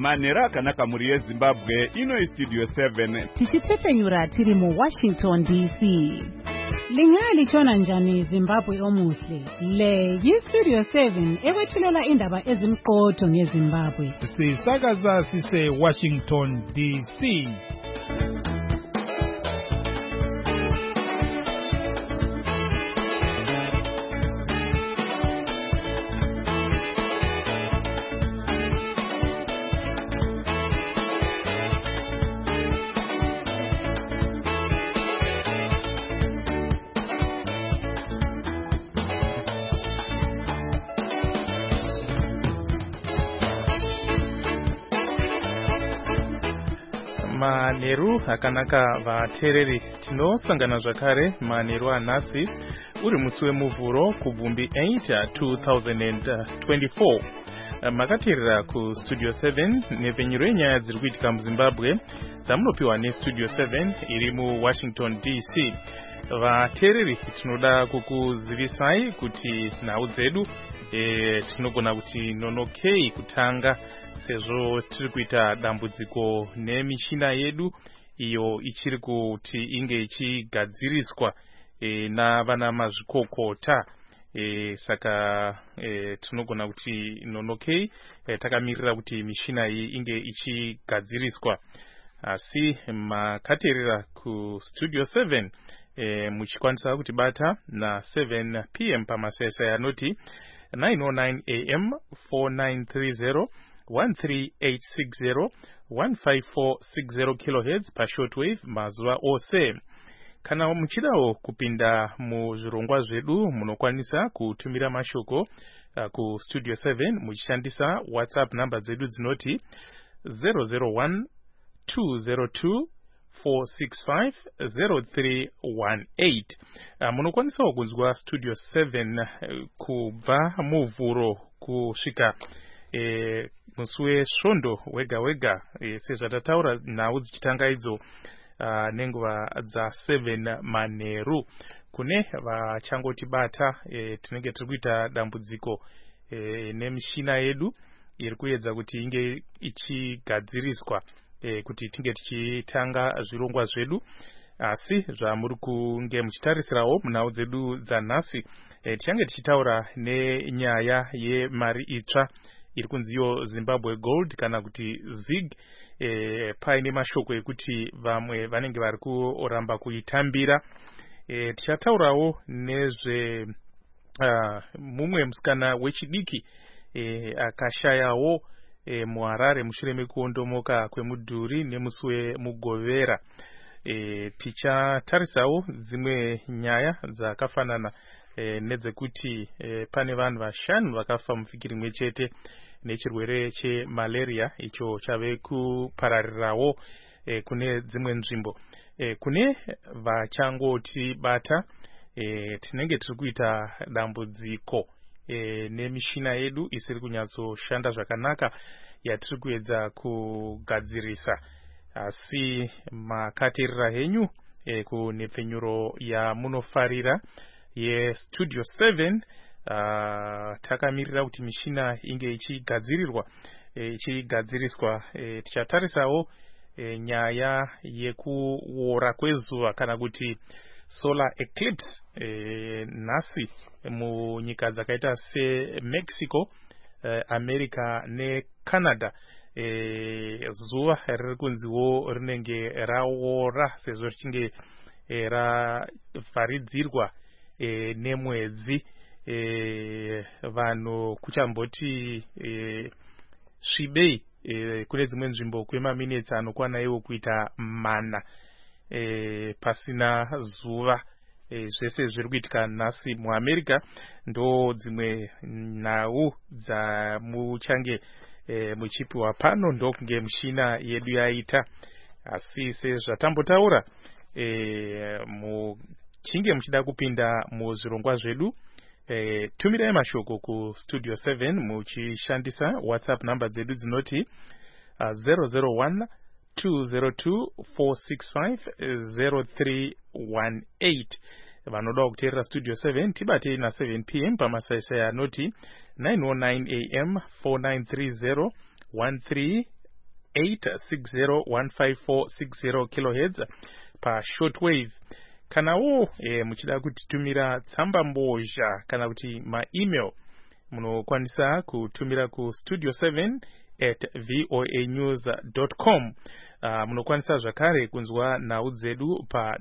Manera akanaka muri yeZimbabwe ino Studio 7 tichitepfenyura tiri mu Washington DC. Lingali chona njani Zimbabwe omuhle. Le yiStudio 7 ewethulela indaba ezimqotho ngeZimbabwe. Sisakaza sise Washington DC. Manheru akanaka vateereri, tinosangana zvakare manheru anhasi uri musi wemuvhuro kubvumbi 8 2024. Makateerera kuStudio 7 nepfenyuro yenyaya dziri kuitika muZimbabwe dzamunopiwa neStudio 7 iri muWashington DC. Vateereri, tinoda kukuzivisai kuti nhau dzedu tinogona kuti nonokei kutanga sezvo tiri kuita dambudziko nemishina yedu iyo ichiri kuti inge ichigadziriswa navana mazvikokota. Saka tinogona kuti nonokei takamirira kuti mishina iyi inge ichigadziriswa. Asi makateerera kuStudio 7 muchikwanisa kutibata na7 PM pamasesa anoti 909 AM 4930 13860 15460 kHz pashortwave mazuva ose. Kana muchidawo kupinda muzvirongwa zvedu munokwanisa kutumira mashoko kuStudio 7 muchishandisa WhatsApp number dzedu dzinoti 001 202 465 0318. Munokwanisawo kunzwa Studio 7 kubva muvhuro kusvika musi wesvondo wega wega, sezvatataura nhau dzichitanga idzo nenguva dza7 manheru. Kune vachangotibata tinenge tiri kuita dambudziko nemishina yedu iri kuedza kuti inge ichigadziriswa kuti tinge tichitanga zvirongwa zvedu. Asi zvamuri kunge muchitarisirawo munhau dzedu dzanhasi, tichange tichitaura nenyaya yemari itsva iri kunziyo Zimbabwe Gold kana kuti ZIG. Paine mashoko ekuti vamwe vanenge vari kuramba kuitambira. Tichataurawo nezve mumwe musikana wechidiki akashayawo muHarare mushure mekuondomoka kwemudhuri nemusi wemugovera. Tichatarisawo dzimwe nyaya dzakafanana nedzekuti pane vanhu vashanu vakafa muvhiki rimwe chete nechirwere chemalaria icho chave kupararirawo kune dzimwe nzvimbo. Kune vachangotibata tinenge tiri kuita dambudziko nemishina yedu isiri kunyatsoshanda zvakanaka yatiri kuedza kugadzirisa. Asi makateerera henyu kunepfenyuro yamunofarira yeStudio 7. Takamirira kuti mishina inge ichigadziriswa. Tichatarisawo nyaya yekuora kwezuva kana kuti solar eclipse nhasi munyika dzakaita seMexico, America neCanada. Zuva riri kunziwo rinenge raora sezvo richinge ravharidzirwa nemwedzi. Vanhu kuchamboti svibei kune dzimwe nzvimbo kwemaminitsi anokwana iwo kuita mana pasina zuva. Zvese zviri kuitika nhasi muAmerica ndo dzimwe nhau dzamuchange muchipiwa pano ndokunge mishina yedu yaita. Asi sezvatambotaura muchinge muchida kupinda muzvirongwa zvedu, tumirai mashoko kuStudio 7 muchishandisa WhatsApp number dzedu dzinoti 001 202 465 0318. Vanoda kuteerera Studio 7 tibatei na7 PM pamasaisai anoti 909 AM 4930 8601540 kilohertz pa shortwave. Kanawo muchida kutitumira tsamba mbozha kana kuti ma-email, munokwanisa kutumira ku studio7@voanews.com. Munokwanisa zvakare kunzwa nhau dzedu pa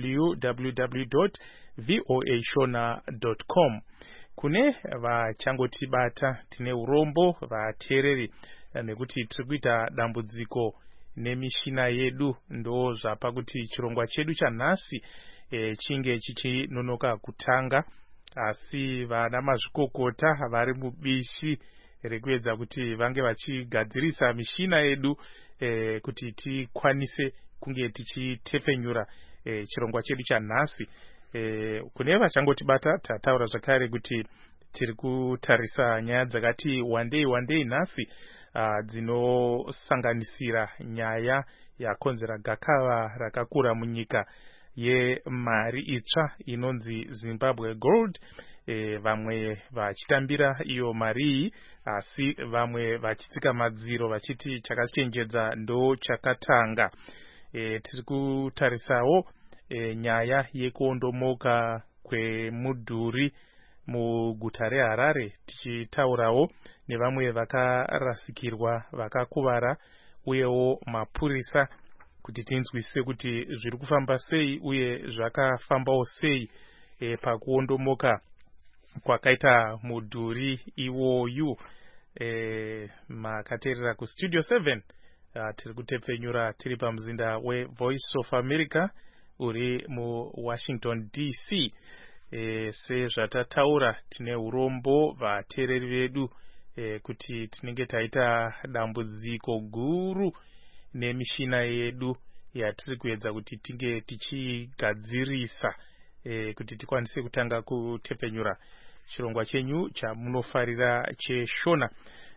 www.voashona.com. Kune vachangotibata tine urombo vateereri nekuti tiri kuita dambudziko nemishina yedu, ndo zvapa kuti chirongwa chedu chanhasi chinge chichinonoka kutanga, asi vana mazvikokota vari mubishi rekuedza kuti vange vachigadzirisa mishina yedu kuti tikwanise kunge tichitefenyura chirongwa chedu chanhasi. Kune vachangotibata tataura zvakare kuti tiri kutarisa nyaya dzakati wandei nhasi, dzinosanganisira nyaya yakonzera gakava rakakura munyika yemari itsva inonzi Zimbabwe Gold. Vamwe vachitambira iyo mari iyi, asi vamwe vachitsika madziro vachiti chakachenjedza ndo chakatanga. Tiri kutarisawo nyaya yekuondomoka kwemudhuri muguta reHarare, tichitaurawo nevamwe vakarasikirwa, vakakuvara, uyewo mapurisa, kuti tinzwisise kuti zviri kufamba sei uye zvakafambawo sei pakuondomoka kwakaita mudhuri iwoyu. Makateerera ku Studio 7, tiri kutepfenyura tiri pamuzinda weVoice of America uri muWashington DC. Sezvatataura tine urombo vateereri vedu kuti tinenge taita dambudziko guru nemishina yedu yatiri kuedza kuti tinge tichigadzirisa kuti tikwanise kutanga kutepfenyura chirongwa chenyu chamunofarira cheshona.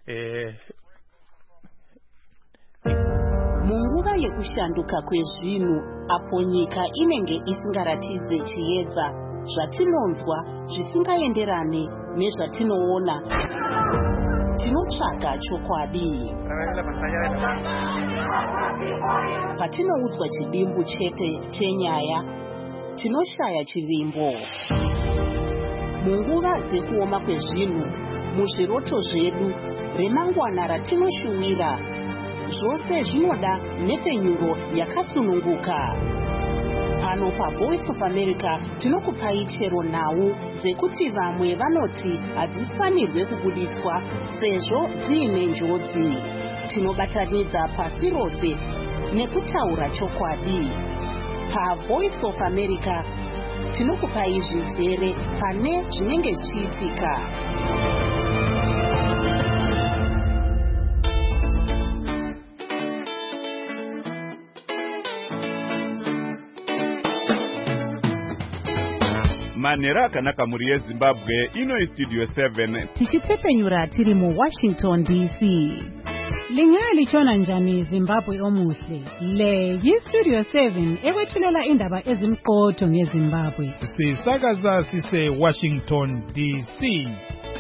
Munguva yekushanduka kwezvinhu, apo nyika inenge isingaratidze chiedza, zvatinonzwa zvisingaenderane nezvatinoona, tinotsvaga chokwadi. Patinoudzwa chidimbu chete chenyaya, tinoshaya chivimbo. Munguva dzekuoma kwezvinhu, muzviroto zvedu, remangwana ratinoshuwira, zvose zvinoda nhefenyuro yakatsununguka. Pano paVoice of America tinokupai chero nhau dzekuti vamwe vanoti hadzifanirwe kubuditswa sezvo dziine njodzi. Tinobatanidza pasi rose nekutaura chokwadi. PaVoice of America tinokupai zvizere pane zvinenge zvichiitika. manhero akanaka muri yeZimbabwe. Ino iStudio 7 tichitepfenyura tiri muWashington DC. Lingaya lichona njani Zimbabwe omuhle? Le yiStudio 7 ekwethulela indaba ezimqotho ngeZimbabwe. Sisakaza sise Washington DC.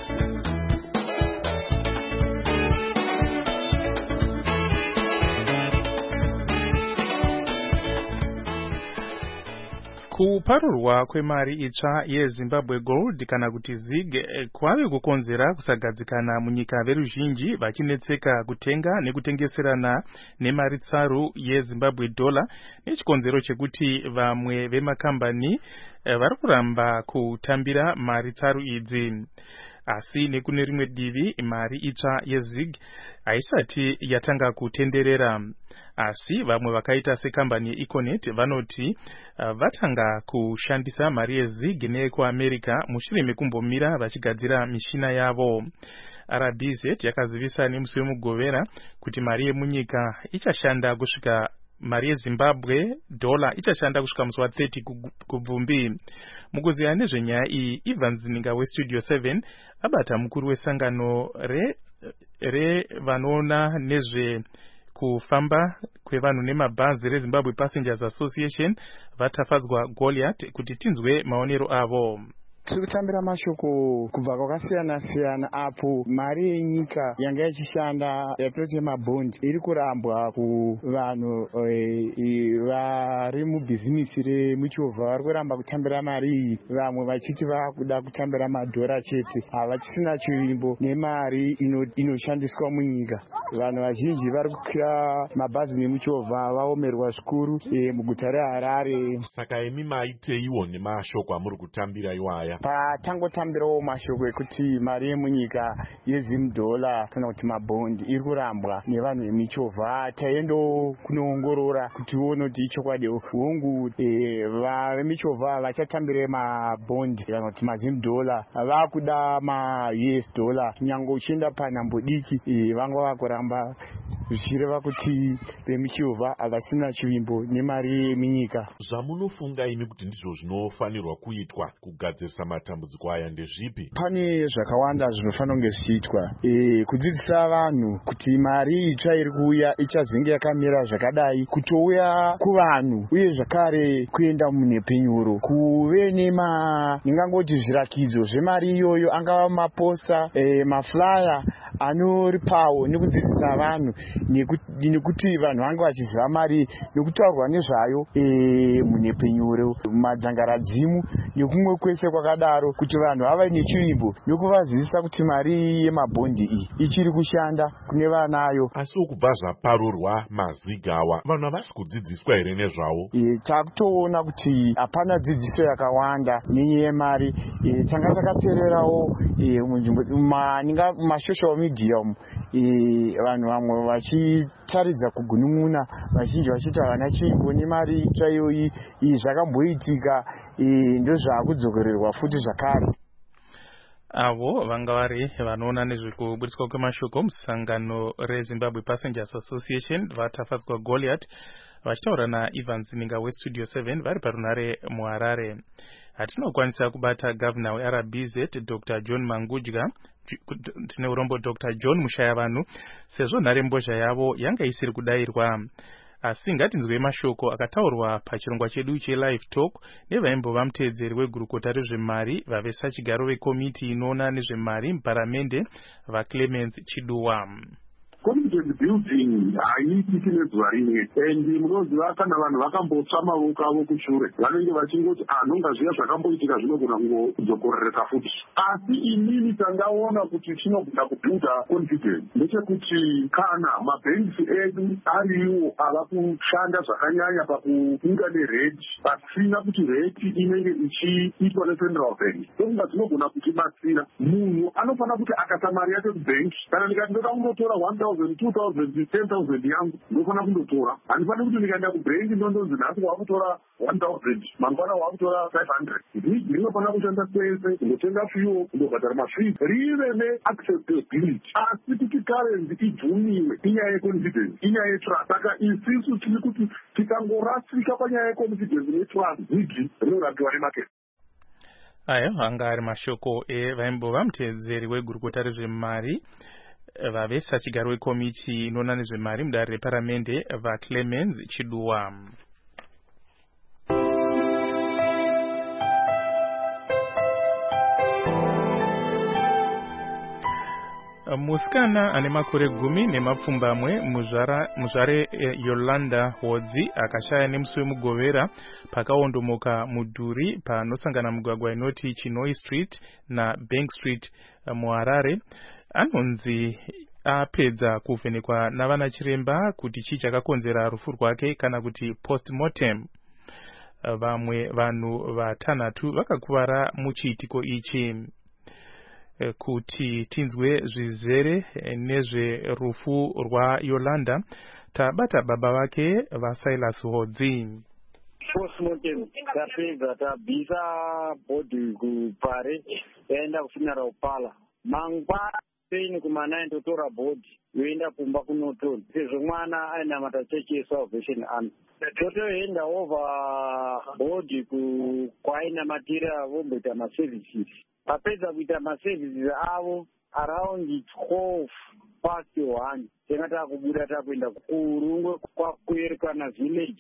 Kuparurwa kwemari itsva yeZimbabwe Gold kana kuti ZIG kwave kukonzera kusagadzikana munyika veruzhinji vachinetseka kutenga nekutengeserana nemari tsaru yeZimbabwe dollar, nechikonzero chekuti vamwe vemakambani vari kuramba kutambira mari tsaru idzi. Asi nekune rimwe divi mari itsva yeZIG haisati yatanga kutenderera. Asi vamwe vakaita sekambani yeEconet vanoti vatanga kushandisa mari yeZIG neyekuAmerica mushure mekumbomira vachigadzira mishina yavo. RBZ yakazivisa nemusi wemugovera kuti mari yemunyika ichashanda kusvika mari yeZimbabwe dollar ichashanda kusvika musi wa30 kubvumbi. Mukuziya nezvenyaya iyi, Ivan Zininga weStudio 7 abata mukuru wesangano vanoona nezve kufamba kwevanhu nemabhazi reZimbabwe Passengers Association, vatafadzwa Goliath, kuti tinzwe maonero avo. Tiri kutambira mashoko kubva kwakasiyana siyana apo mari yenyika yanga yachishanda yatinoti mabhondi iri kurambwa kuvanhu vari mubhizinisi remuchovha vari kuramba kutambira mari iyi, vamwe vachiti vakuda kutambira madhora chete, havachisina chivimbo nemari inoshandiswa munyika. Vanhu vazhinji vari kukwira mabhazi nemuchovha vaomerwa zvikuru muguta reHarare. Saka imi maiteiwo nemashoko amuri kutambira iwaya? Patangotambirawo mashoko ekuti mari yemunyika $10 kana kuti mabhondi iri kurambwa nevanhu vemichovha. Taendo kunoongorora kuti uone kuti ichokwadi hongu vemichovha vachatambire mabhondi kana kuti $10 vakuda $US. Nyange uchienda panhambo diki vanga vakuramba zvichireva kuti vemichovha havasina chivimbo nemari yemunyika. Zvamunofunga imi kuti ndizvo zvinofanirwa kuitwa kugadzirisa matambudziko aya ndezvipi? Pane zvakawanda zvinofanira kunge zvichiitwa. Kudzidzisa vanhu kuti mari itsva iri kuuya ichazenge yakamira zvakadai, kutouya kuvanhu uye zvakare kuenda munhepenyuro, kuve ndingangoti zvirakidzo zvemari iyoyo, angava maposta, maflyer anoripawo nekudzidzisa vanhu nekuti vanhu vange vachiziva mari nekutaurwa nezvayo munhepenyuro, mumadzangaradzimu nekumwe kwese kwakadaro, kuti vanhu vave nechivimbo nekuvazivisa kuti mari yemabhondi iyi ichiri kushanda kune vanayo. Asi kubva zvaparurwa mazigawa, vanhu havasi kudzidziswa here nezvawo? Takutoona kuti hapana dzidziso yakawanda nenyaya yemari. Tanga takateererawo mumasocial media umu vanhu vamwe vachitaridza kugunun'una, vazhinji vachiti havana chivimbo nemari itsva iyoyi. Zvakamboitika ndozvaakudzokorerwa futi zvakare. Avo vanga vari vanoona nezvekuburitswa kwemashoko musangano reZimbabwe Passengers Association vatafadzwa Goliath vachitaura naEvans Ninga weStudio 7 vari parunare muHarare. Hatinokwanisa kubata Governor weRBZ Dr. John Mangudya, tine urombo Dr. John Mushayavanhu, sezvo nharembozha yavo yanga isiri kudairwa. Asi ngatinzwe mashoko akataurwa pachirongwa chedu cheLive Talk nevaimbova muteedzeri wegurukota rezvemari vavesachigaro vekomiti inoona nezvemari muparamende vaClemens Chiduwa. Confidence building haitiki nezuva rimwe, and munoziva kana vanhu vakambotsva maoko avo kushure vanenge vachingoti nhonga zviya zvakamboitika zvinogona kudzokorereka futi. Asi inini tandaona kuti chinogona kubuilda confidence ndechekuti kana mabhengi edu ariwo ava kushanda zvakanyanya pakuinga nereti pasina kuti reti inenge ichiitwa neCentral Bank, ndokunga dzinogona kutibatsira. Munhu anofanira kuti akasa mari yake kubhengi, kana ndikati ndoda kundotora 1,000, 2,000, 10,000 yangu ndofanira kundotora. Handifaniri kuti ndikaenda kubhengi ndondonzi nhasi wakutora 1,000 mangwana wakutora 500. Ndinofanira kushanda kwese kundotenga fuel, kundobhadhara mafees, rive neaccessibility. Asi kuti currency ibvumiwe inyaya yeconfidence, inyaya yetrust. Saka isisu tiri kuti tikangorasika panyaya yeconfidence netrust, dzidzi rinorapiwa nemarket. Ayo anga ari mashoko evaimbova muteedzeri wegurukota rezvemari vavesachigaro wekomiti inoona nezvemari mudare reparamende vaClemens Chiduwa. Musikana ane makore 10 muzvare Yolanda Hodzi akashaya nemusi wemugovera pakaondomoka mudhuri panosangana mugwagwa inoti Chinoi Street na Bank Street muHarare. Anonzi apedza kuvhenekwa navana chiremba kuti chii chakakonzera rufu rwake kana kuti postmortem. Vamwe vanhu vatanhatu vakakuvara muchiitiko ichi. Kuti tinzwe zvizere nezverufu rwaYolanda tabata baba vake vaSilas Hodzi. Postmortem tapedza tabvisa bhodhi kuPare yaenda kufuneral parlour. Mangwana peni kuma9 totora bhodhi yoenda kumba kunotoni sezvo mwana ainamata chechi yeSalvation Army. Totoenda over bhodhi kwainamatira vomboita maservices. Vapedza kuita maservices avo around 12 past 1 tenga takubuda takuenda kurungwe kwakuerekana village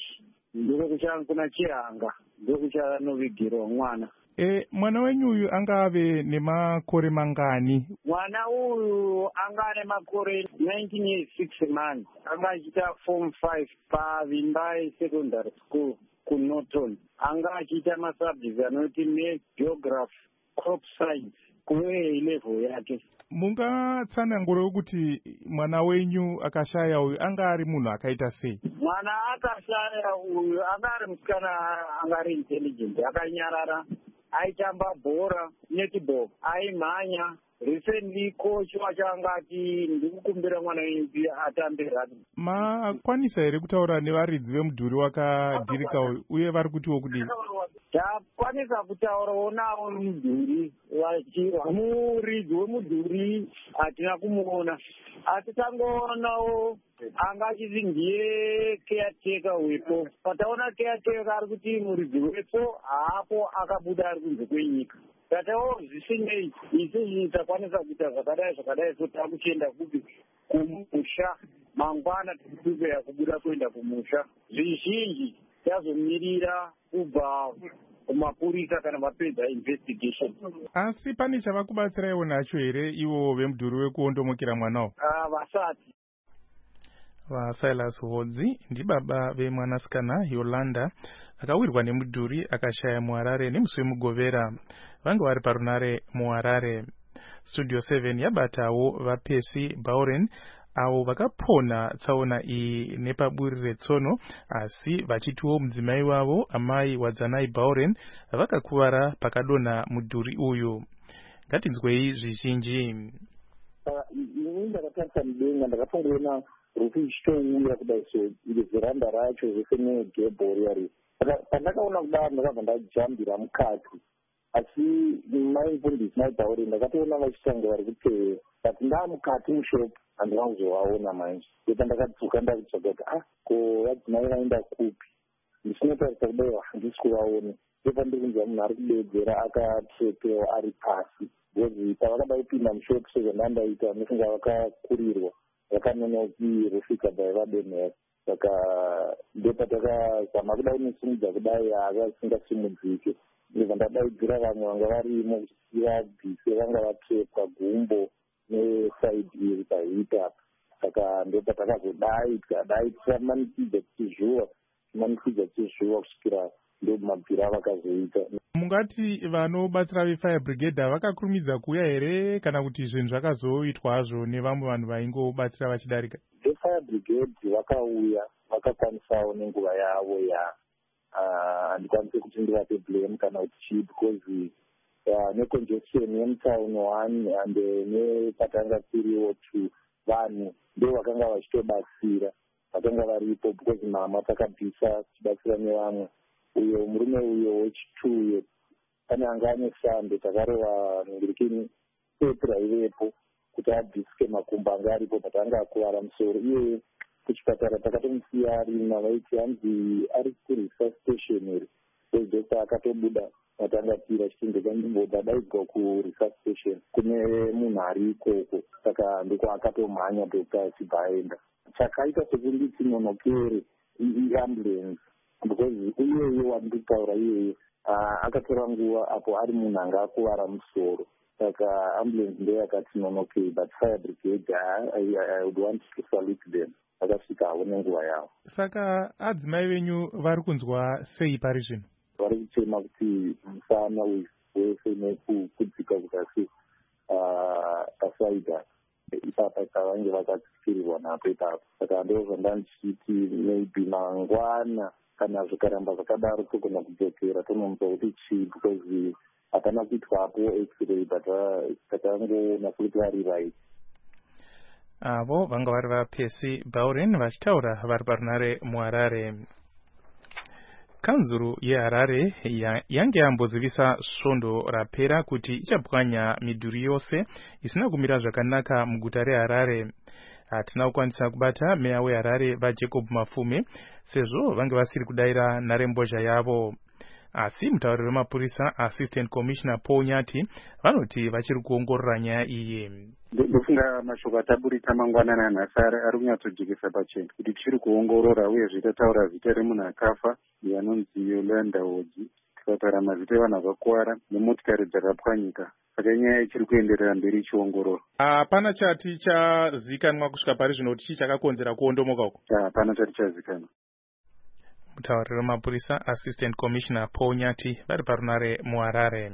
ndokucha kuna chihanga ndokucha novigirwa mwana. Mwana wenyu uyu angave nemakore mangani? Mwana uyu anga nemakore 19 years 6 months. Anga achita form 5 paVimbai secondary school kuNorton. Anga achita masubjects anoti maths, geography, crop science kuwe level yake. Mungatsanangura kuti mwana wenyu akashaya uyu anga ari munhu akaita sei? Mwana akashaya uyu anga ari musikana anga ari intelligent, akanyarara, aitamba bhora, netball, aimhanya. Recently coach wacho angati ndikukumbira mwana wenyu atambe rugby. Makwanisa here kutaura nevaridzi vemudhuri wakadhirika uyu uye vari kutiwo kudini? Takwanisa kutaura navo mudhuri muridzi wemudhuri hatina kumuona, asi tangoonawo anga achiti ndiye caretaker wepo. Pataona caretaker ari kuti muridzi wepo haapo, akabuda ari kunze kwenyika. Tatawo zvisinei isusu takwanisa kuita zvakadai so takuchienda kupi kumusha mangwana tikupeya kubuda kuenda kumusha. Zvizhinji tazomirira kubva kumapurisa kana vapedza investigation. Asi pane chavakubatsiraiwo nacho here ivo vemudhuri wekuondomokera mwanawo? Vasati. VaSilas Hodzi ndibaba vemwanasikana Yolanda akawirwa nemudhuri akashaya muHarare nemusi wemugovera. Vange vari parunare muHarare. Studio 7 yabatawo vaPercy Bauren avo vakapona tsaona iyi nepaburi retsono, asi vachitiwo mudzimai wavo amai Wadzanai Bauren vakakuvara pakadonha mudhuri uyu. Ngatinzwei zvizhinji. Ndakatarisa mudenga ndakatongoona rufu ichitouya kudai, so iri veranda racho zvese negebho riya. Pandakaona kudaro ndakabva ndajambira mukati, asi maimvundisi maibhauri ndakatoona vachitanga vari kutevera, but ndaamukati mushopu handina kuzovaona manje. Ita ndakadzoka ndakutsvaga kuti ko vadzimai vaenda kupi, ndisinotarisa kudai handisi kuvaona. Ndopandiri kunzwa munhu ari kudedzera akatsvekewa ari pasi, because pavakada kupinda mushopu sezvandandaita ndofunga vakakurirwa vakanonoki rusvika dai vadonhera. Saka ndopatakazama kudai nesimudza kudai akasingasimudzike. Ndibva ndadaidzira vamwe vanga varimo kuti vabvise vanga vatsvekwa gumbo nesaidi iri pahita. Saka ndopatakazodai tikadai tichamanikidza tichizvuwa kusvikira ndomabvira vakazoita. Mungati vanobatsira veFire Brigade vakakurumidza kuuya here kana kuti zvinhu zvakazoitwa hazvo nevamwe vanhu vaingobatsira vachidarika? VeFire Brigade vakauya vakakwanisawo nenguva yavo handikwanisi kuti ndivape blame kana kuti chii, because necongestion yemutown 1 and nepatanga tiriwo 2 vanhu ndo vakanga vachitobatsira, vakanga varipo because mama takabvisa tichibatsira nevamwe. Uyo murume uyo wechituyo pane anga ane sando, takarova ngirikini petra ivepo kuti abvisike makumbo anga aripo, but anga akuvara musoro. Iye kuchipatara takatomusiya ari navaiti hanzi ari kuresearch station iri, so akatobuda matangatira chitendeka nzvimbo dzadaidzwa kuresearch station kune munhu ari ikoko. Saka ndiko akatomhanya dokta achibva aenda. Chakaita sekunditi nonokere iambulance, because iyeye wanditaura iyeye akatora nguva apo ari munhu anga akuvara musoro. Saka ambulance ndoyo yakati nonokei, but Fire Brigade I would want to salute them. Vakasvika havo nenguva yavo. Saka adzimai venyu vari kunzwa sei pari zvino? Vari kuchema kuti musana wese nekudzika kuzasi pasaidha ipapa pavange vakatsikirirwa napo ipapo. Saka ndo zvandandichiti maybe mangwana kana zvikaramba zvakadaro togona kudzokera tonomutsva kuti chii, because hapana kuitwapo x-ray, but takangoona kuti vari right. Avo vanga vari vaPercy Bauren vachitaura vari parunare muHarare. Kanzuru yeHarare yange yambozivisa svondo rapera kuti ichabwanya midhuri yose isina kumira zvakanaka muguta reHarare. Hatina kukwanisa kubata meya weHarare vaJacob Mafume sezvo vange vasiri kudaira nharembozha yavo. Asi mutauriri wemapurisa Assistant Commissioner Paul Nyati vanoti vachiri kuongorora nyaya iyi. ndofunga mashoko ataburika mangwanana nhasi ari kunyatsojekesa pachena kuti tichiri kuongorora uyezve tataura zita remunhu akafa anonzi Yolanda Hodzi, tikataura mazita evanhu vakakuwara nemotikari dzakapwanyika. Saka inyaya ichiri kuenderera mberi ichiongorora. Hapana chati chazikanwa kusvika pari zvino kuti chii chakakonzera kuondomoka uko? Hapana chati chazikanwa. Mutauriri wemapurisa Assistant Commissioner Paul Nyati vari parunare muHarare.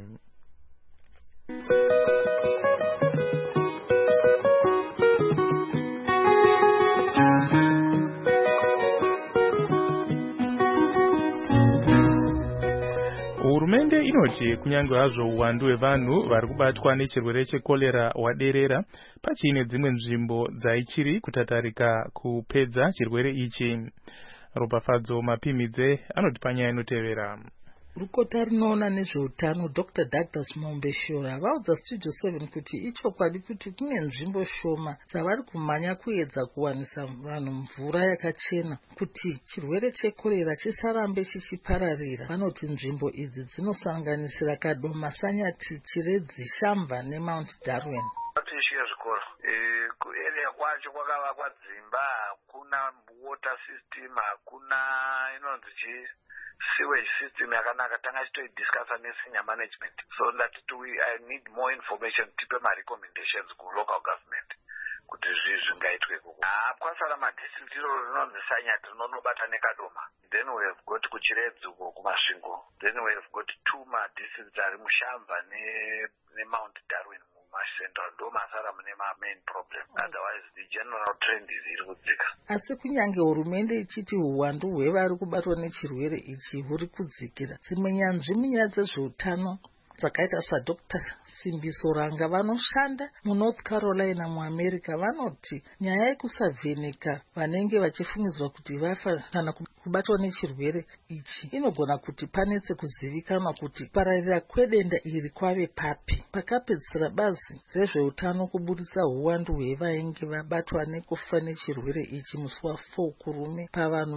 Hurumende inoti kunyange hazvo uwandu hwevanhu vari kubatwa nechirwere chekorera hwaderera, pachiine dzimwe nzvimbo dzaichiri kutatarika kupedza chirwere ichi. Ropafadzo Mapimidze anoti panyaya inotevera. Rukota rinoona nezveutano Dr. Douglas Mombeshora vaudza Studio 7 kuti ichokwadi kuti kune nzvimbo shoma dzavari kumhanya kuedza kuwanisa vanhu mvura yakachena kuti chirwere chekorera chisarambe chichipararira. Vanoti nzvimbo idzi dzinosanganisira Kadoma, Sanyati, Chiredzi, Shamva neMount Darwin. Zvikoro kuerea kwacho kwakavakwa dzimba, hakuna water system, hakuna inonzi sewage system yakanaka. Tanga chitoidiscussa nesenior management, so that I need more information tipe recommendations ku local government kuti zvingaitwe kuko. Kwasara madistrict rinonzi Sanyati rinonobata neKadoma, then we have got kuChiredzi uko kumasvingo, then we have got 2 madistricts ari muShamva neMount Darwin Central. Ndo masara mune main problem, otherwise the general trend iri kudzika. Asi kunyange hurumende ichiti uwandu hwevari kubatwa nechirwere ichi huri kudzikira, dzimwe nyanzvi munyaya dzezveutano dzakaita saDr. Simbiso Ranga vanoshanda muNorth Carolina muAmerica vanoti nyaya yekusavheneka vanenge vachifungidzwa kuti vafa kana kubatwa nechirwere ichi inogona kuti panetse kuzivikanwa kuti kupararira kwedenda iri kwave papi. Pakapedzisira bazi rezveutano kubudisa uwandu hwevainge vabatwa nekufa nechirwere ichi musi wa4 kurume pavanhu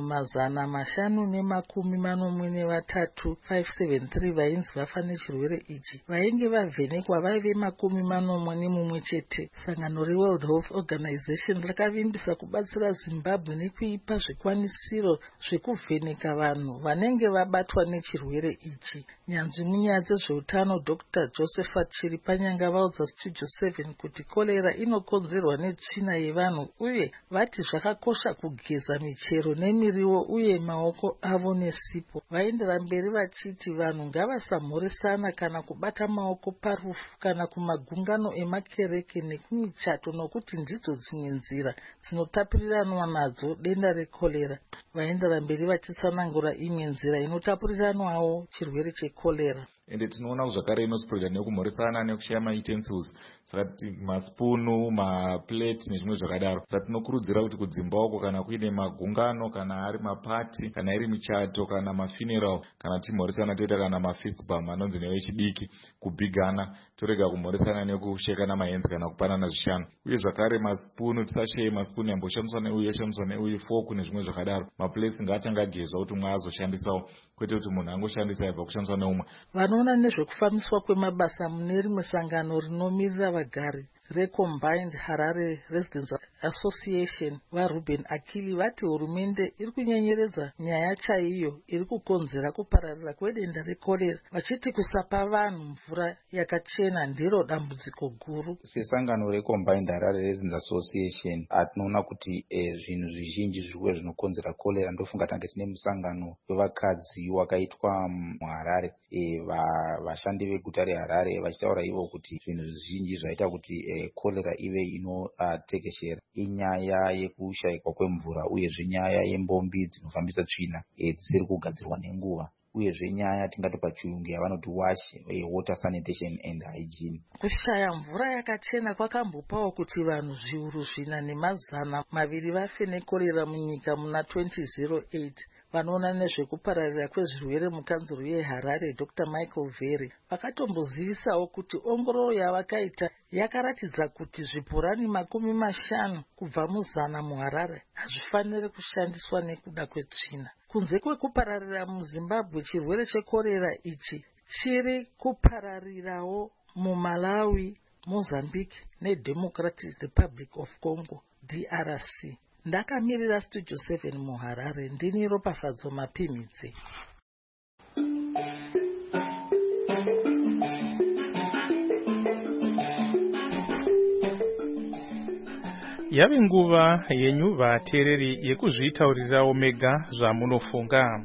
543 573 vainzi vafa nechirwere ichi. Vainge vavhenekwa vaive 41 chete. Sangano reWorld Health Organization rakavimbisa kubatsira Zimbabwe nekuipa zvikwanisiro zvekuvheneka vanhu vanenge vabatwa nechirwere ichi. Nyanzvi munyaya dzezveutano Dr. Josephat Chiripanyanga vaudza Studio 7 kuti korera inokonzerwa netsvina yevanhu uye vati zvakakosha kugeza michero nemiriwo uye maoko avo nesipo. Vaendera mberi vachiti vanhu ngavasamhoresana kana kubata maoko parufu kana kumagungano emakereke nekumichato nokuti ndidzo dzimwe nzira dzinotapuriranwa nadzo denda rekorera. Vaendera mberi vachitsanangura imwe nzira inotapuriranwawo chirwere chekorera. Ende tinoona zvakare inosipurira nekumhoresana nekushaya mautensils, saka masipunu, maplate nezvimwe zvakadaro. Saka tinokurudzira kuti kudzimba uko kana kuine magungano, kana ari mapati, kana iri michato, kana mafuneral, kana timhoresana toita kana mafistbum anonzi nevechidiki, kubhigana, torega kumhoresana nekushekana mahenzi kana kupanana zvishanu. Uye zvakare masipunu, tisashaye masipunu yamboshandiswa neuyu yashandiswa neuyu, fork nezvimwe zvakadaro. Maplates ngaachangagezwa kuti umwe azoshandisawo, kwete kuti munhu angoshandisa yabva kushandiswa neumwe. Vanoona nezvekufambiswa kwemabasa mune rimwe sangano rinomirira vagari reCombined Harare Residents Association vaRuben Akili vati hurumende iri kunyenyeredza nyaya chaiyo iri kukonzera kupararira kwedenda rekorera, vachiti kusapa vanhu mvura yakachena ndiro dambudziko guru. Sesangano reCombined Harare Residents Association atinoona kuti zvinhu zvizhinji zvirikuwa zvinokonzera korera. Ndofunga tange tine musangano wevakadzi wakaitwa muHarare, vashandi veguta reHarare vachitaura ivo kuti zvinhu zvizhinji zvaita kuti korera ive inotekeshera inyaya yekushayikwa kwemvura uyezve nyaya yembombi dzinofambisa tsvina dzisiri kugadzirwa nenguva, uyezve nyaya tingati pachirungu yavanoti wash, water sanitation and hygiene. Kushaya mvura yakachena kwakambopawo kuti vanhu zviuru 400 vafe nekorera munyika muna 2008. Vanoona nezvekupararira kwezvirwere mukanzuru yeHarare Dr. Michael Very vakatombozivisawo kuti ongororo yavakaita yakaratidza kuti zvipurani 50 kubva mu100 muHarare hazvifaniri kushandiswa nekuda kwetsvina. Kunze kwekupararira muZimbabwe, chirwere chekorera ichi chiri kupararirawo muMalawi, Mozambique neDemocratic Republic of Congo DRC. Ndakamirira Studio 7 muHarare, ndini Ropafadzo Mapimidzi. Yave nguva yenyu vateereri yekuzvitaurirawo mega zvamunofunga.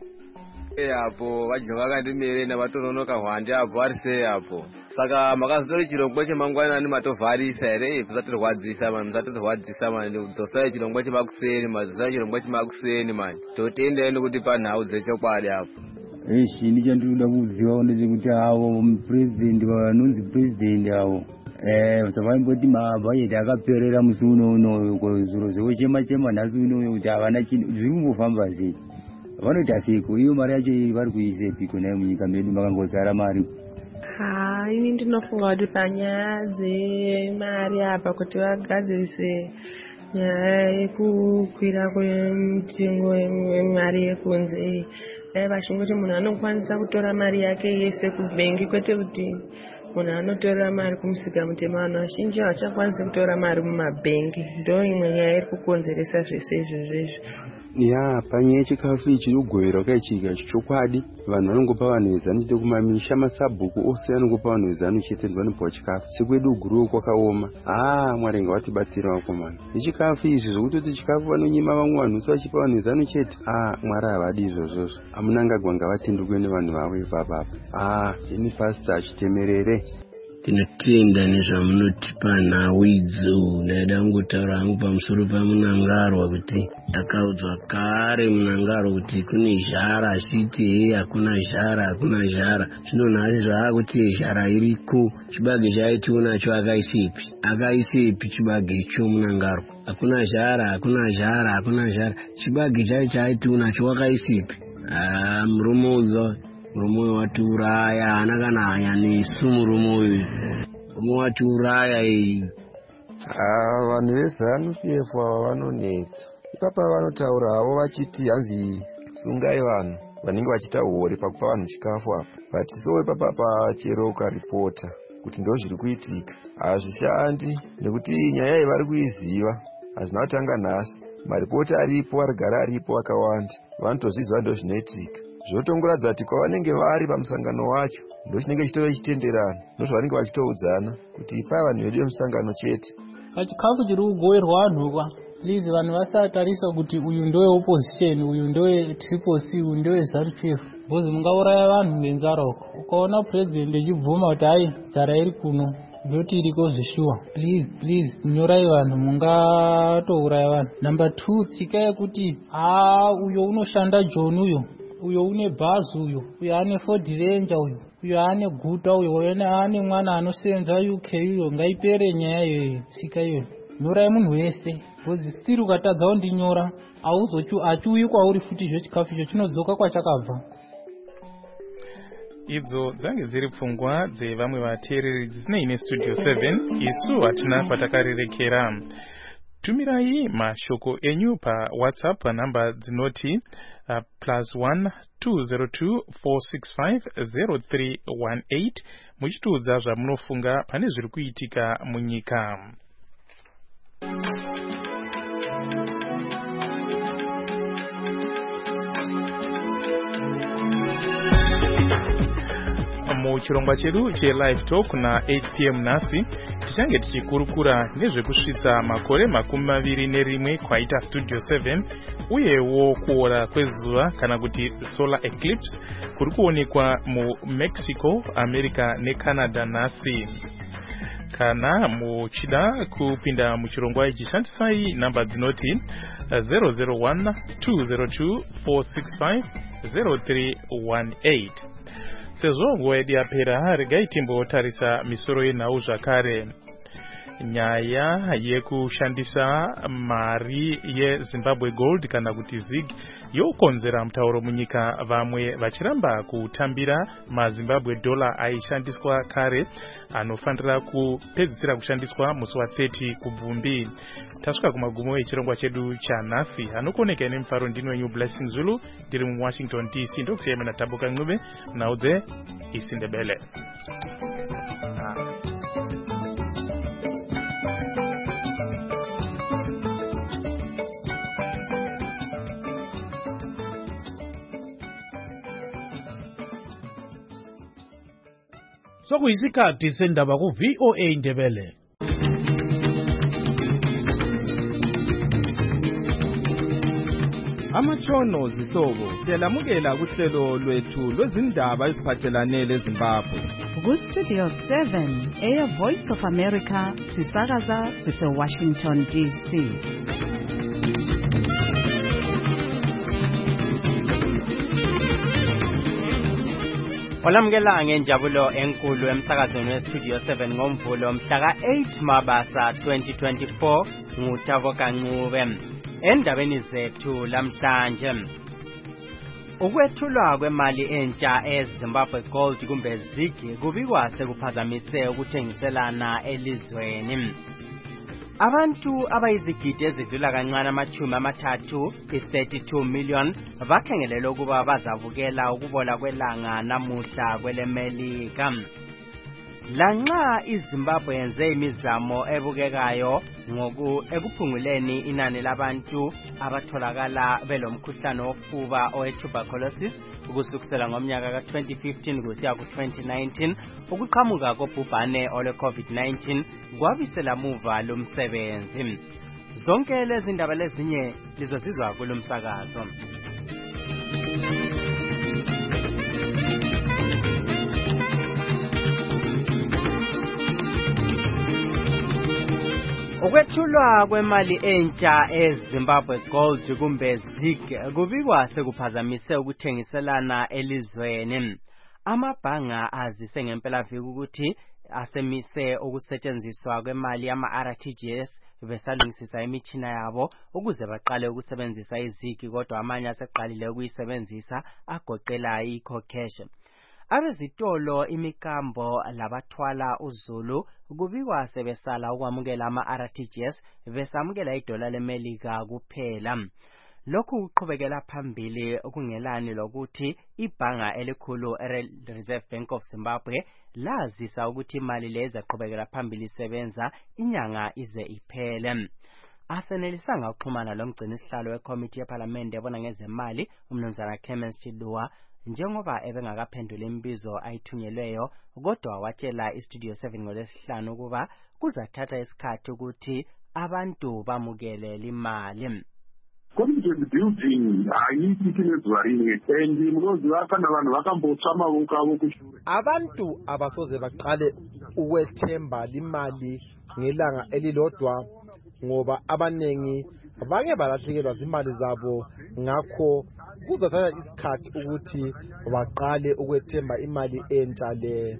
Apo vadya vakandimere vatononoka hwande apo vari sei apo. Saka makazotori chirongwa chemangwanani matovharisa here musatirwadzisa mani dzosai chirongwa chemakuseni madzosai chirongwa chemakuseni mani totendayi nekuti panhau dzechokwadi apo. Chini chandinoda kuziva ndechekuti avo muprezidendi vanonzi prezidendi avo savaimboti mabhajeti akaperera musi unono zviro zvewochema nhasi unono kuti havana chinhu zviri kungofamba sei vanoita seiko iyo mari yacho vari kuisepi kona munyika medu makangozara mari. Ini ndinofunga kuti panyaya dzemari apa kuti vagadzirise nyaya yekukwira kwemitengo yemari yekunze dai vachingoti munhu anokwanisa kutora mari yake yese kubhengi kwete kuti munhu anotora mari kumusika mutema. Vanhu vazhinji havachakwanisi kutora mari mumabhengi, ndo imwe nyaya iri kukonzeresa zvese izvozvo. Panyaya yechikafu ichi inogovera wakaichika chokwadi. Vanhu vanongopa vanhu vezano chete kumamisha masabhuku ose anongopa vanhu vezano chete vanopa chikafu. Sekwedu guruwo kwakaoma. Mwari ngawatibatsira vakomana. Nechikafu izvi zvokutoti chikafu vanonyima vamwe vanhu usi vachipa vanhu vezano chete. Mwari havadi izvozvozvo. Amuna ngagwa ngavatendukwe nevanhu vavo ipapapa. Ini pastor achitemerere. Tinotenda nezvamunotipa nhau idzo. Ndaida kungotaura hangu pamusoro pamunangarwa kuti takaudzwa kare munangaro kuti kune zhara achiti hakuna zhara. Zvino nhasi zvaakuti zhara iriko. Chibage chaitiwonacho akaisepi chibage icho munangaro. Hakuna zhara. Chibage chaitiwonacho wakaisepi. Murume uyo watiuraya hana kana hanya nesu. Murume watiuraya iyi. Vanhu vezanu PF vanonetsa. Ipapa vanotaura havo vachiti hanzi sungai vanhu vanenge vachita hore pakupa vanhu chikafu apa. But so ipapa pachero ukaripota kuti ndo zviri kuitika hazvishandi nekuti nyaya iyi vari kuiziva hazvina kutanga nhasi. Maripoti aripo arigara aripo akawanda vanotozviziva ndo zvinoitika. Zvotongoratidza kuti kwavanenge vari pamusangano wacho ndo chinenge chitove chitenderano ndozvavanenge vachitoudzana kuti ipai vanhu vedu vemusangano chete. Pachikafu chiri kugoverwa vanhu kwa please vanhu vasatarisa kuti uyu ndowe opposition uyu ndowe triple C uyu ndowe ZANU-PF because mungauraya vanhu ngenzara uko. Ukaona president echibvuma kuti hai nzara iri kuno ndoti iriko zvishuwa, please nyorai vanhu mungatouraya vanhu. Number 2 tsika yekuti uyo unoshanda John uyo une bhazi uyo ane Ford Ranger uyo ane guta uyo ane mwana anosenza UK uyo ngaipere nyaya iyoyo. Tsika iyoyo nyorai munhu wese because still ukatadza kundinyora achiuyi kwauri futi zvechikafu icho chinodzoka kwachakabva. Idzo dzange dziri pfungwa dzevamwe vateereri dzisinei Studio 7 isu hatina kwatakarerekera. Tumirai mashoko enyu pa WhatsApp panhamba dzinoti +1 202 465 0318 muchitiudza zvamunofunga pane zviri kuitika munyika. Muchirongwa chedu che-Live Talk na 8 PM nhasi tichange tichikurukura nezvekusvitsa makore 21 kwaita Studio 7 uyewo kuora kwezuva kana kuti solar eclipse kuri kuonekwa muMexico, America neCanada nhasi. Kana muchida kupinda muchirongwa ichi shandisai namba dzinoti 001 202 465 0318. Sezvo nguva yedu yapera regai timbotarisa misoro yenhau zvakare. Nyaya yekushandisa mari yeZimbabwe Gold kana kuti ZIG yokonzera mutauro munyika, vamwe vachiramba kutambira maZimbabwe dollar aishandiswa kare anofanira kupedzisira kushandiswa musi wa30 kubvumbi. Tasvika kumagumo echirongwa chedu chanhasi. Anokoneka ine mufaro ndino wenyu Blessing Zulu ndiri muWashington DC. Ndokusiyema naTabuka Ncube naudze isindebele. sokuyisikhathi sendaba ku-VOA Indebele. Amatshono zihlobo siyalamukela kuhlelo lwethu lwezindaba eziphathelane leZimbabwe. Ku-Studio 7 Air Voice of America sisakaza sise-Washington DC. Olamukela ngenjabulo enkulu emsakazweni weStudio 7 ngoMvulo mhla ka-8 Mabasa 2024 nguThabo Kancube. Endabeni zethu lamhlanje, ukwethulwa kwemali entsha eZimbabwe Gold kumbe ZIG kubikwa sekuphazamise ukuthengiselana elizweni. Abantu abayizigidi ezidlula kancane ama-30 i-32 million bakhengelelwe ukuba bazavukela ukubola kwelanga namuhla kwelemelika. Lanxa iZimbabwe yenze imizamo ebukekayo ekuphunguleni inani labantu abatholakala belomkhuhlane wofuba owe-tuberculosis ukusukela ngomnyaka ka-2015 kusiya ku-2019, ukuqhamuka kobhubhane olwe-COVID-19 kwabisela muva lomsebenzi. Zonke lezi ndaba lezinye lizozizwa kulomsakazo. Ukwethulwa kwemali entsha eZimbabwe Gold kumbe ZIG kubikwa sekuphazamise ukuthengiselana elizweni. Amabhanga azise ngempela-viki ukuthi asemise ukusetshenziswa kwemali yama-RTGS besalungisisa imitshina yabo ukuze baqale ukusebenzisa iZIG, kodwa amanye aseqalile ukuyisebenzisa agoqela i-Cocash. Abezitolo, imikambo labathwala uzulu kubikwa sebesala ukwamukela ama-RTGS besamukela idola lemelika kuphela. Lokhu kuqhubekela phambili okungelani lokuthi ibhanga elikhulu Reserve Bank of Zimbabwe lazisa ukuthi imali lezi zaqhubekela phambili isebenza inyanga ize iphele. Asenelisanga ukuxhumana lomgcinisihlalo wekomiti yePhalamende ebona ngezemali uMnumzana Clemens Chidua njengoba ebengakaphendula imibizo ayithunyelweyo, kodwa watshela iStudio 7 ngolesihlanu ukuba kuzathatha isikhathi ukuthi abantu bamukele imali. Community building ayisithi nezuva rinye and munoziva kana vanhu vakambotsva mavoko avo kushure. Abantu abasoze baqale ukwethemba limali ngelanga elilodwa ngoba abanengi bake balahlekelwa zimali zabo, ngakho kuzathatha isikhathi ukuthi baqale ukwethemba imali entsha le.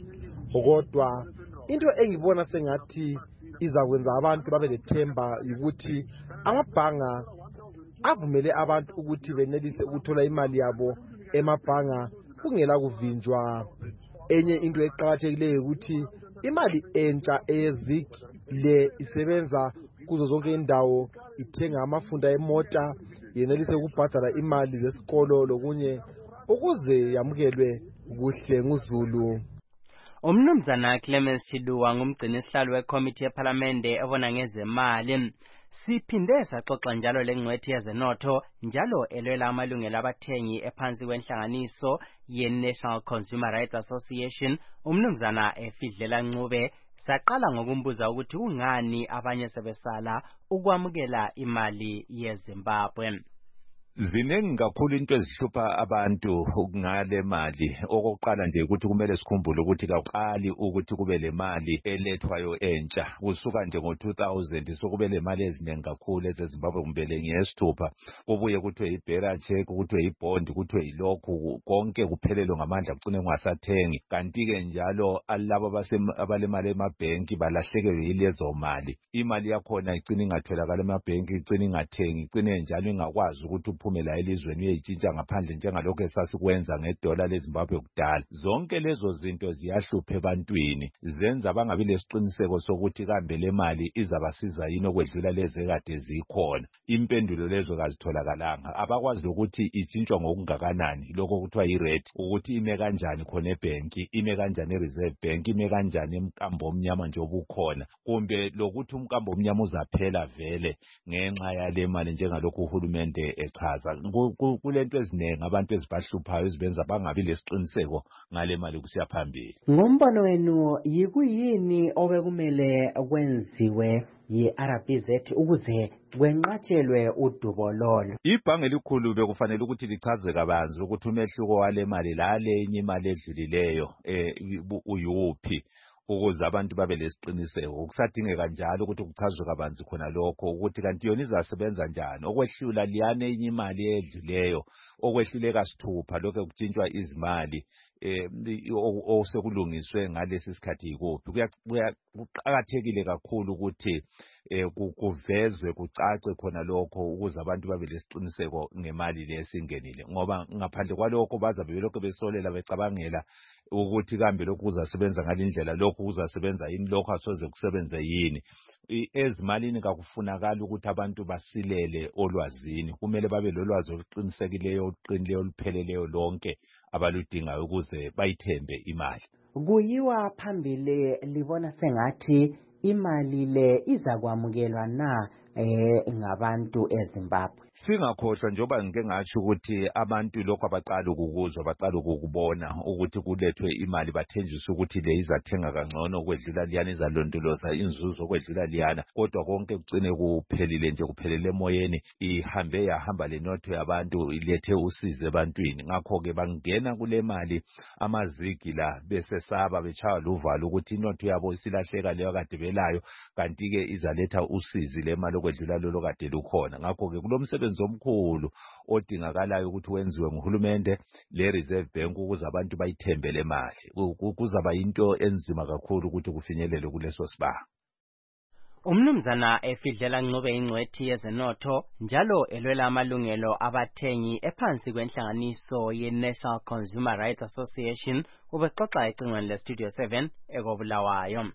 Kodwa into engibona sengathi izakwenza abantu babe lethemba ukuthi amabhanga avumele abantu ukuthi benelise ukuthola imali yabo emabhanga kungela kuvinjwa. Enye into eqhakathekileyo ukuthi imali entsha eZIG le isebenza kuzo zonke indawo, ithenga amafunda emota, yenelise ukubhadala imali zesikolo lokunye ukuze yamukelwe kuhle nguzulu. Umnumzana Clemens Chidua ngumgcinisihlalo wekomiti yePhalamende ebona ngezemali. Siphinde saxoxa njalo lengcwethi yezenotho njalo elwela amalungelo abathengi ephansi kwenhlanganiso ye-National Consumer Rights Association, umnumzana Efidlela Ncube. Saqala ngokumbuza ukuthi kungani abanye sebesala ukwamukela imali yeZimbabwe. Ziningi kakhulu into ezihlupha abantu ngale mali. Okokuqala nje ukuthi kumele sikhumbule ukuthi kaqali ukuthi kube le mali elethwayo entsha. Kusuka nje ngo-2000 sokube le mali eziningi kakhulu ezeZimbabwe kumbele nge-6 kubuye kuthiwe i-bearer check, kuthiwe i-bond, kuthiwe ilokhu konke kuphelelwe ngamandla kugcine kungasathengi. Kanti-ke njalo alabo abalemali emabhenki balahlekelwe yilezo mali. Imali yakhona igcine ingatholakala emabhenki, igcine ingathengi, igcine njalo ingakwazi ukuthi phumela elizweni uyayitshintsha ngaphandle njengalokho esasikwenza ngedola leZimbabwe kudala. Zonke lezo zinto ziyahlupha ebantwini, zenza bangabi lesiqiniseko sokuthi kambe le mali izabasiza yini okwedlula lezi ekade zikhona. Impendulo lezo kazitholakalanga. Abakwazi ukuthi itshintshwa ngokungakanani, lokho kuthiwa i-rate, ukuthi ime kanjani khona ebhenki, ime kanjani eReserve Bank, ime kanjani emkambo omnyama nje obukhona, kumbe lokuthi umkambo omnyama uzaphela vele ngenxa yale mali njengalokho uhulumende echaza. ukuchaza kulento eziningi abantu ezibahluphayo ezibenza bangabi lesiqiniseko ngale mali kusiya phambili. Ngombono wenu yikuyini obekumele kwenziwe yi-RBZ ukuze kwenqatshelwe udubo lolo? Ibhange elikhulu bekufanele ukuthi lichaze kabanzi ukuthi umehluko wale mali lale enye imali edlulileyo uyuphi ukuze abantu babe lesiqiniseko. Kusadingeka njalo ukuthi kuchazwe kabanzi khona lokho ukuthi kanti yona izasebenza njani, okwehlula liyane enye imali edluleyo, okwehluleka 6 lokho kutshintshwa izimali osekulungiswe ngalesi sikhathi yikuphi. Kuqakathekile kakhulu ukuthi kuvezwe kucace khona lokho ukuze abantu babe lesiqiniseko ngemali lesingenile, ngoba ngaphandle kwalokho bazabe belokho besolela becabangela ukuthi kambe lokhu kuzasebenza ngalindlela, lokhu kuzasebenza yini, lokhu asoze kusebenze yini. Ezimalini kakufunakala ukuthi abantu basilele olwazini, kumele babe lolwazi oluqinisekileyo, oluqinileyo, olupheleleyo lonke abaludingayo ukuze bayithembe imali. Kuyiwa phambili libona sengathi imali le iza kwamukelwa na ngabantu eZimbabwe? Singakhohlwa njengoba ngike ngathi ukuthi abantu lokho abaqala ukukuzwa, baqala ukubona ukuthi kulethwe imali, bathenjiswe ukuthi le izathenga kangcono kwedlula liyana, izalondoloza inzuzo kwedlula liyana, kodwa konke kugcine kuphelile nje, kuphelele emoyeni, yahamba lenotho yabantu, ilethe usizo ebantwini. Ngakho-ke bangena kule mali amazigi la besesaba, betshaywa luvalo ukuthi inotho yabo isilahleka leyo kade belayo, kanti-ke izaletha usizi le mali okwedlula lolo kade lukhona. Ngakho-ke kulomsebenzi omkhulu odingakalayo ukuthi wenziwe nguhulumende le-Reserve Bank ukuze abantu bayithembe le mali. Kuzaba yinto enzima kakhulu ukuthi kufinyelele kuleso sibanga. Umnumzana Efidlela Ncube ingcwethi yezenotho njalo elwela amalungelo abathengi ephansi kwenhlanganiso ye-National Consumer Rights Association ubexoxa ecingweni le-Studio 7 ekobulawayo.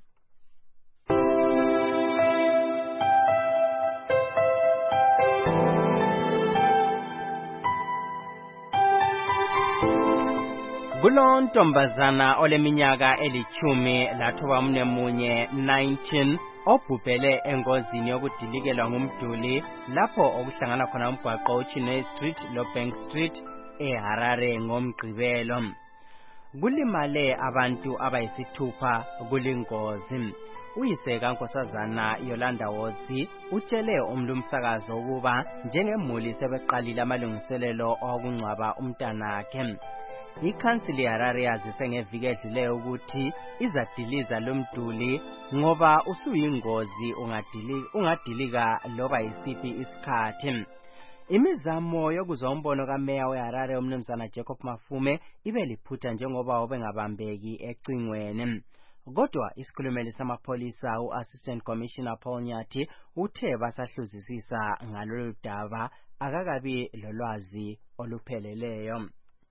Kulo ntombazana oleminyaka elithumi lathoba munye 19 obhubhele engozini yokudilikelwa ngumduli lapho okuhlangana khona umgwaqo uChinwe Street loBank Street eHarare ngomgqibelo. Kulimale abantu abayisithupha kulingozi. Uyise kaNkosazana Yolanda Wotsi utshele umlumsakazo ukuba njengemuli sebeqalile amalungiselelo okungcwaba umntanakhe. Ikhansili yaHarare yazise ngeviki edluleyo ukuthi izadiliza lomduli ngoba usuyingozi ungadilika loba yisiphi isikhathi. Imizamo yokuzwa umbono kaMeya weHarare umnumzana Jacob Mafume ibe liphutha njengoba ubengabambeki ecingweni. Kodwa isikhulumeli samapholisa u-Assistant Commissioner Paul Nyathi uthe basahluzisisa ngalolu daba akakabi lolwazi olupheleleyo.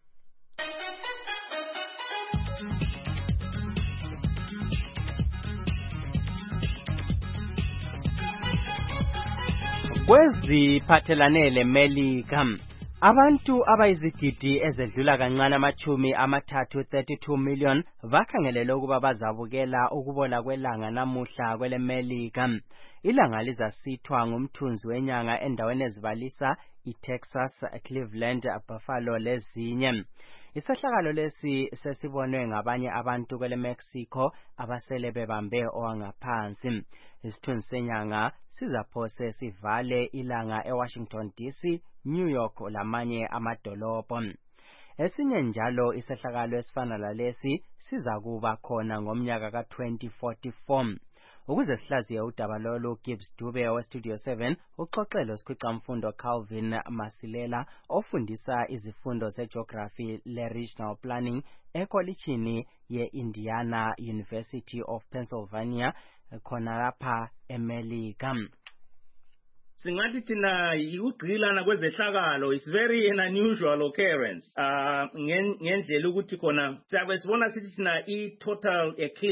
Kweziphathelane leMelika, abantu abayizigidi ezedlula kancane 32 million bakhangelele ukuba bazabukela ukubola kwelanga namuhla kweleMelika. Ilanga lizasithwa ngumthunzi wenyanga endaweni ezibalisa iTexas, Cleveland, Buffalo lezinye. Isehlakalo lesi sesibonwe ngabanye abantu kweleMexico abasele bebambe owangaphansi. Isithunzi senyanga sizaphose sivale ilanga eWashington DC, New York lamanye amadolobho. Esinye njalo isehlakalo esifana lalesi sizakuba khona ngomnyaka ka2044. Ukuze sihlaziye udaba lolu, Gibbs Dube weStudio 7 uxoxele isikhwicamfundo Calvin Masilela ofundisa izifundo zegeography le-regional planning ekolitshini ye-Indiana University of Pennsylvania khona lapha eMelika. Singathi thina ukugqilana kwezehlakalo is very an unusual occurrence. Ngendlela ukuthi khona siyabe sibona sithi thina i-total eclipse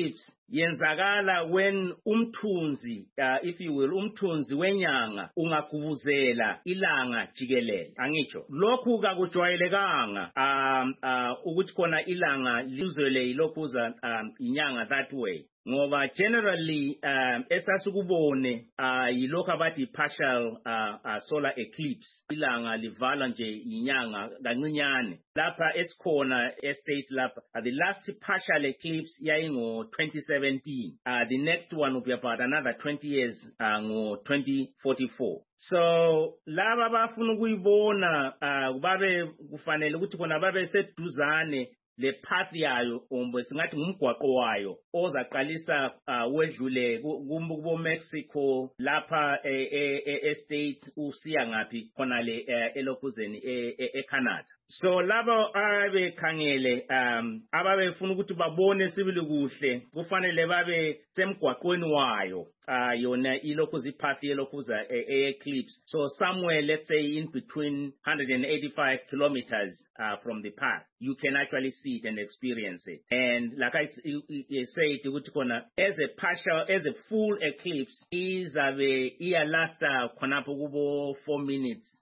yenzakala when umthunzi if you will umthunzi wenyanga ungagubuzela ilanga jikelele angitsho lokhu kakujwayelekanga ukuthi khona ilanga lizwele ilokhuza inyanga that way ngoba generally esasikubone yilokho abathi partial solar eclipse ilanga livala nje inyanga kancinyane lapha esikhona estates lapha the last partial eclipse yayingo 2017 the next one will be about another 20 years ngo 2044 so laba bafuna ukuyibona babe kufanele ukuthi khona babe seduzane le path yayo singathi ngumgwaqo wayo ozaqalisa wedlule kubo Mexico lapha estate usiya ngapi khona le elokhuzeni eCanada so labo abekhangele ababefuna ukuthi babone sibili kuhle kufanele babe semgwaqweni wayo yona ilokhuzi path yelokhuza eclipse so somewhere let's say in between 185 kilometers from the path you can actually see it and experience it and like I said ukuthi khona as a full eclipse izabe iyalasta khonapho kubo 4 minutes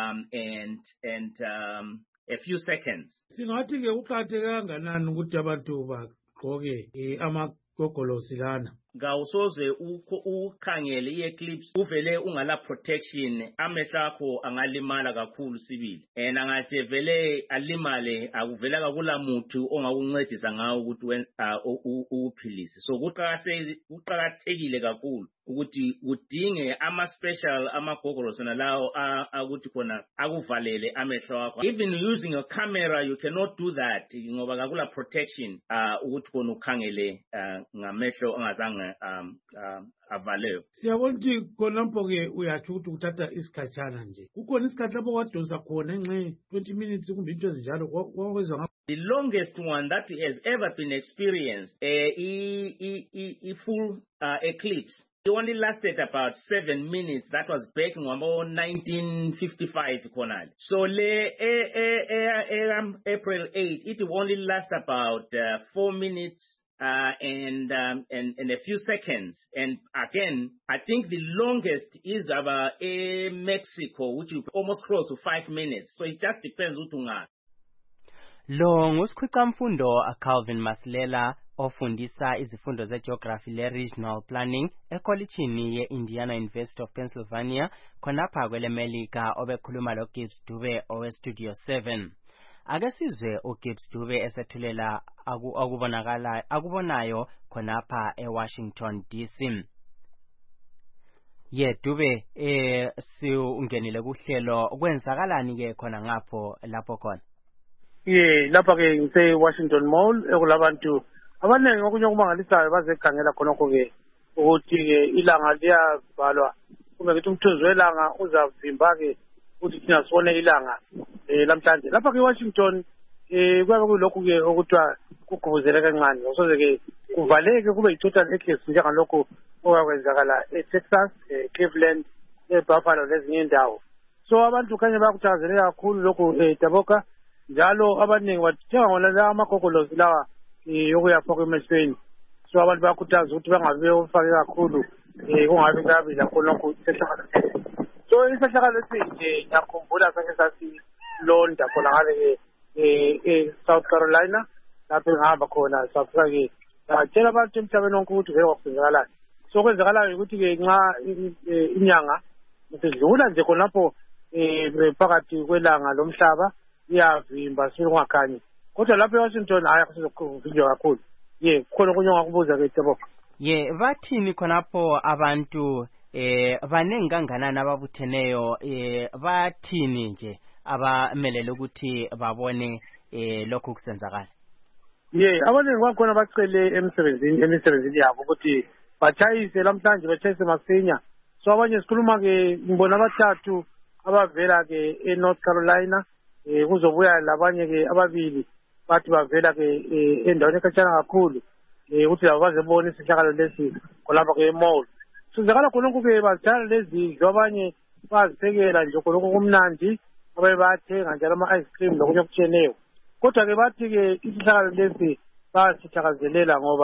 and a few seconds singathi ke uqhatheke kanganani ukuthi abantu bagqoke amagogolosi lana ngawusoze ukhangele ieclipse uvele ungala protection amehlo akho angalimala kakhulu sibili and angathi vele alimale akuvela kakula muntu ongakuncedisa ngawo ukuthi uphilise so kuqhakathekile kakhulu ukuthi udinge ama special amagogolosi nalawo ukuthi khona akuvalele amehlo akho even using a camera you cannot do that ngoba kakula protection ukuthi khona ukhangele ngamehlo angazange avaleo siyabona ukuthi khonapho ke uyathi ukuthi uthatha isikhatshana nje kukhona isikhathi lapho kwadonsa khona enxe 20 minutes kumbe into ezinjalo kwakwezwa the longest one that has ever been experienced a full eclipse it only lasted about 7 minutes. That was back in 1955 khonale. So le April 8 it will only last about 4 minutes and a few seconds. And again, I think the longest is about Mexico, which is almost close to 5 minutes. So it just depends utunga. Lo ngusikhwicamfundo Calvin Masilela ofundisa izifundo zegeography le-regional planning ekolitshini ye-Indiana University of Pennsylvania khonapha kwelemelika obekhuluma lo-Gibbs Dube owe-Studio 7. Ake sizwe uGibbs Dube esethulela akubonayo khonapha eWashington DC. Dube siungenile kuhlelo kwenzakalani ke khona ngapho lapho khona? Lapha ke ngise-Washington Mall ekulabantu abaningi okunye okumangalisayo bazekhangela khonokho ke ukuthi ke ilanga liyavalwa kumbe ngithi umthunzi welanga uzavimba ke ukuthi thina sibone ilanga lamhlanje lapha ke eWashington kuyabe kulokhu ke okuthiwa kugubuzele kancane ngosoze ke kuvaleke kube i-total eclipse njengalokhu okwakwenzakala eTexas, Cleveland, eBuffalo lezinye indawo so abantu khanye bayakuthakazelela kakhulu lokhu Daboka njalo abaningi bathenga ngona la amagogolosi lawa yokuyapha kwemehlweni so abantu bayakhuthaza ukuthi bangabe ufake kakhulu kungabi kabila khonokho isehlakalo so isehlakalo esinje ngiyakhumbula sake sasilonda khona ngale South Carolina lapho engihamba khona safika ke ngatshela abantu emhlabeni wonke ukuthi vele kwakusenzakalani so kwenzakalayo ukuthi ke nxa inyanga sidlula nje khonapho phakathi kwelanga lomhlaba iyavimba singakhanyi kodwa lapha eWashington hayi akusizokuvinjwa kakhulu khona okunye ongakubuza ke Teboka bathini khonapho abantu baningi kanganani ababutheneyo bathini nje abamelele ukuthi babone lokhu kusenzakala abaningi bakhona bacele emisebenzini yabo ukuthi batshayise lamhlanje batshayise masinya so abanye sikhuluma ke ngibona abathathu abavela ke eNorth Carolina kuzobuya labanye ke ababili bathi bavela ke endaweni ekhatshana kakhulu ukuthi labo bazebona isihlakalo lesi kolapha ke mall sizakala khonokho ke bazithala lezindlu abanye baziphekela nje khonokho kumnandi abaye bathenga njalo ama-ice cream lokunye okutshiyeneyo kodwa ke bathi ke isihlakalo lesi basithakazelela ngoba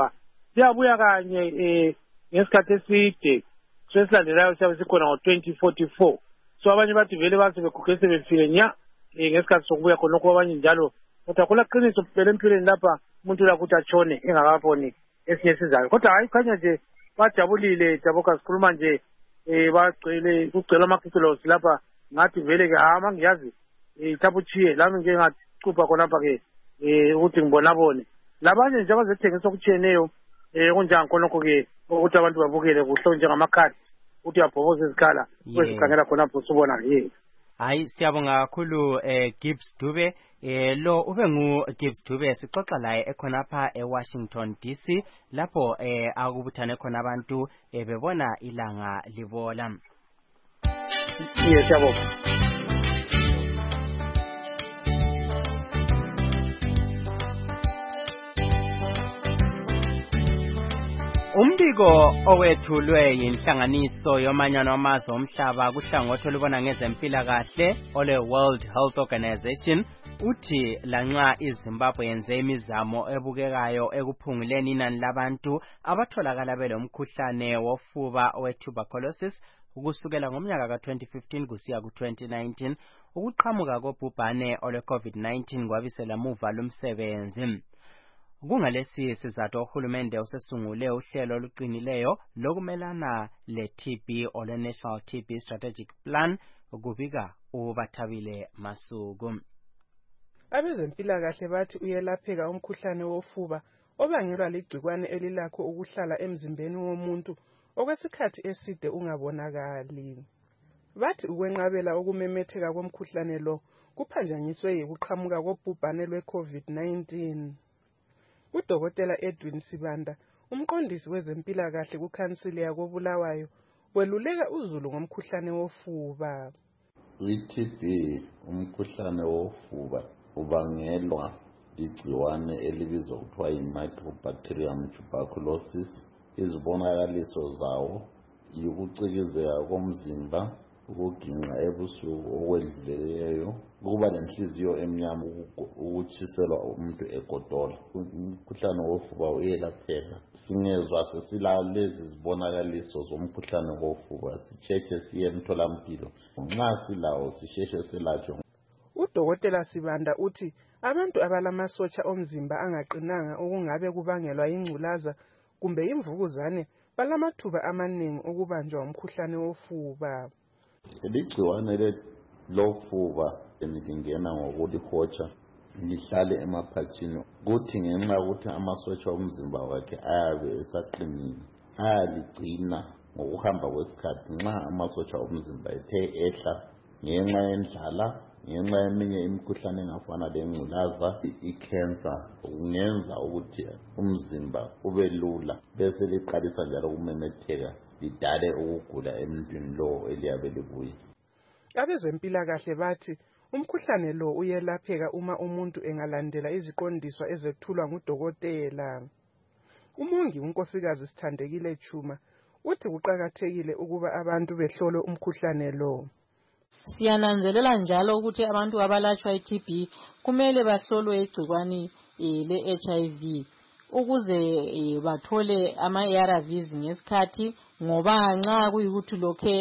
liyabuya kanye ngesikhathi eside sesilandelayo siyabe sikhona ngo-2044. So abanye bathi vele basebeguge sebefile nya ngesikhathi sokubuya khonokho, abanye njalo kodwa kulaqiniso phela empilweni lapha umuntu lakuthi atshone engakaboni esinye sizayo. Kodwa hayi khanya nje bajabulile Jaboka, sikhuluma nje kugcwele amakhikilosi lapha, ngathi vele-ke hama ngiyazi itapuchiye lami nje ngacupha khonapha-ke ukuthi ngibonabone labanye nje abazethengisa okutshiyeneyo kunjani khonokho-ke ukuthi abantu babukele kuhle njengamakhadi ukuthi uyabhoboza izikhala kwezikhangela khonapho usubona hayi siyabonga kakhulu Gibbs Dube. Lo ube Gibbs Dube, sixoxa laye ekhonapha eWashington DC lapho akubuthane khona abantu bebona ilanga libola. Siyabonga. Umbiko owethulwe yinhlanganiso yomanyano wamazwe omhlaba kuhlangothi olubona ngezempilakahle ole World Health Organization uthi lanxa iZimbabwe yenze imizamo ebukekayo ekuphunguleni inani labantu abatholakala belomkhuhlane wofuba wetuberculosis ukusukela ngomnyaka ka-2015 kusiya ku-2019, ukuqhamuka kobhubhane ole COVID-19 kwabisela muva lumsebenzi. Kungalesi sizathu uhulumende usesungule uhlelo oluqinileyo lokumelana le-TB ole National TB Strategic Plan, kubika uBathabile Masuku. Abezempilakahle bathi uyelapheka umkhuhlane wofuba obangelwa ligcikwane elilakho ukuhlala emzimbeni womuntu okwesikhathi eside ungabonakali. Bathi ukwenqabela ukumemetheka komkhuhlane lo kuphanjanyiswe yikuqhamuka kobhubhane lwe-COVID-19. Udokotela Edwin Sibanda, umqondisi wezempilakahle kukhansili yakoBulawayo, weluleka uzulu ngomkhuhlane wofuba. I-TB umkhuhlane wofuba ubangelwa ligciwane elibizwa kuthiwa yi-Mycobacterium tuberculosis. Izibonakaliso zawo yikucikizeka komzimba, ukuginqa ebusuku okwedluleyo, ukuba lenhliziyo emnyama, ukutshiselwa umuntu egodola. Umkhuhlane wofuba uyelapheka. Singezwa sesilezi zibonakaliso zomkhuhlane wofuba sisheshe siye emtholampilo. Nxa silawo sisheshe selatshwe. Udokotela Sibanda uthi abantu abalamasotsha omzimba angaqinanga okungabe kubangelwa yingculaza kumbe imvukuzane balamathuba amaningi okubanjwa umkhuhlane wofuba. Igciwane lofuba lingena ngokulihotsha lihlale emaphatshini, kuthi ngenxa yokuthi amasotsha omzimba wakhe ayabe esaqinile ayaligcina ngokuhamba kwesikhathi. Nxa amasotsha omzimba ethe ehla ngenxa yendlala, ngenxa yeminye imikhuhlane engafana lengculaza, ikhensa, kungenza ukuthi umzimba ube lula bese liqalisa njalo ukumemetheka lidale ukugula emntwini lo eliyabe libuye. Abezempilakahle bathi umkhuhlane lo uyelapheka uma umuntu engalandela iziqondiswa ezethulwa ngudokotela. Umongi unkosikazi Sithandekile Chuma uthi kuqakathekile ukuba abantu behlolwe umkhuhlane lo. Siyananzelela njalo ukuthi abantu abalatshwa i-TB kumele bahlolwe igcikwane le-HIV ukuze bathole ama-ARVs ngesikhathi, ngoba nxa kuyikuthi lokhe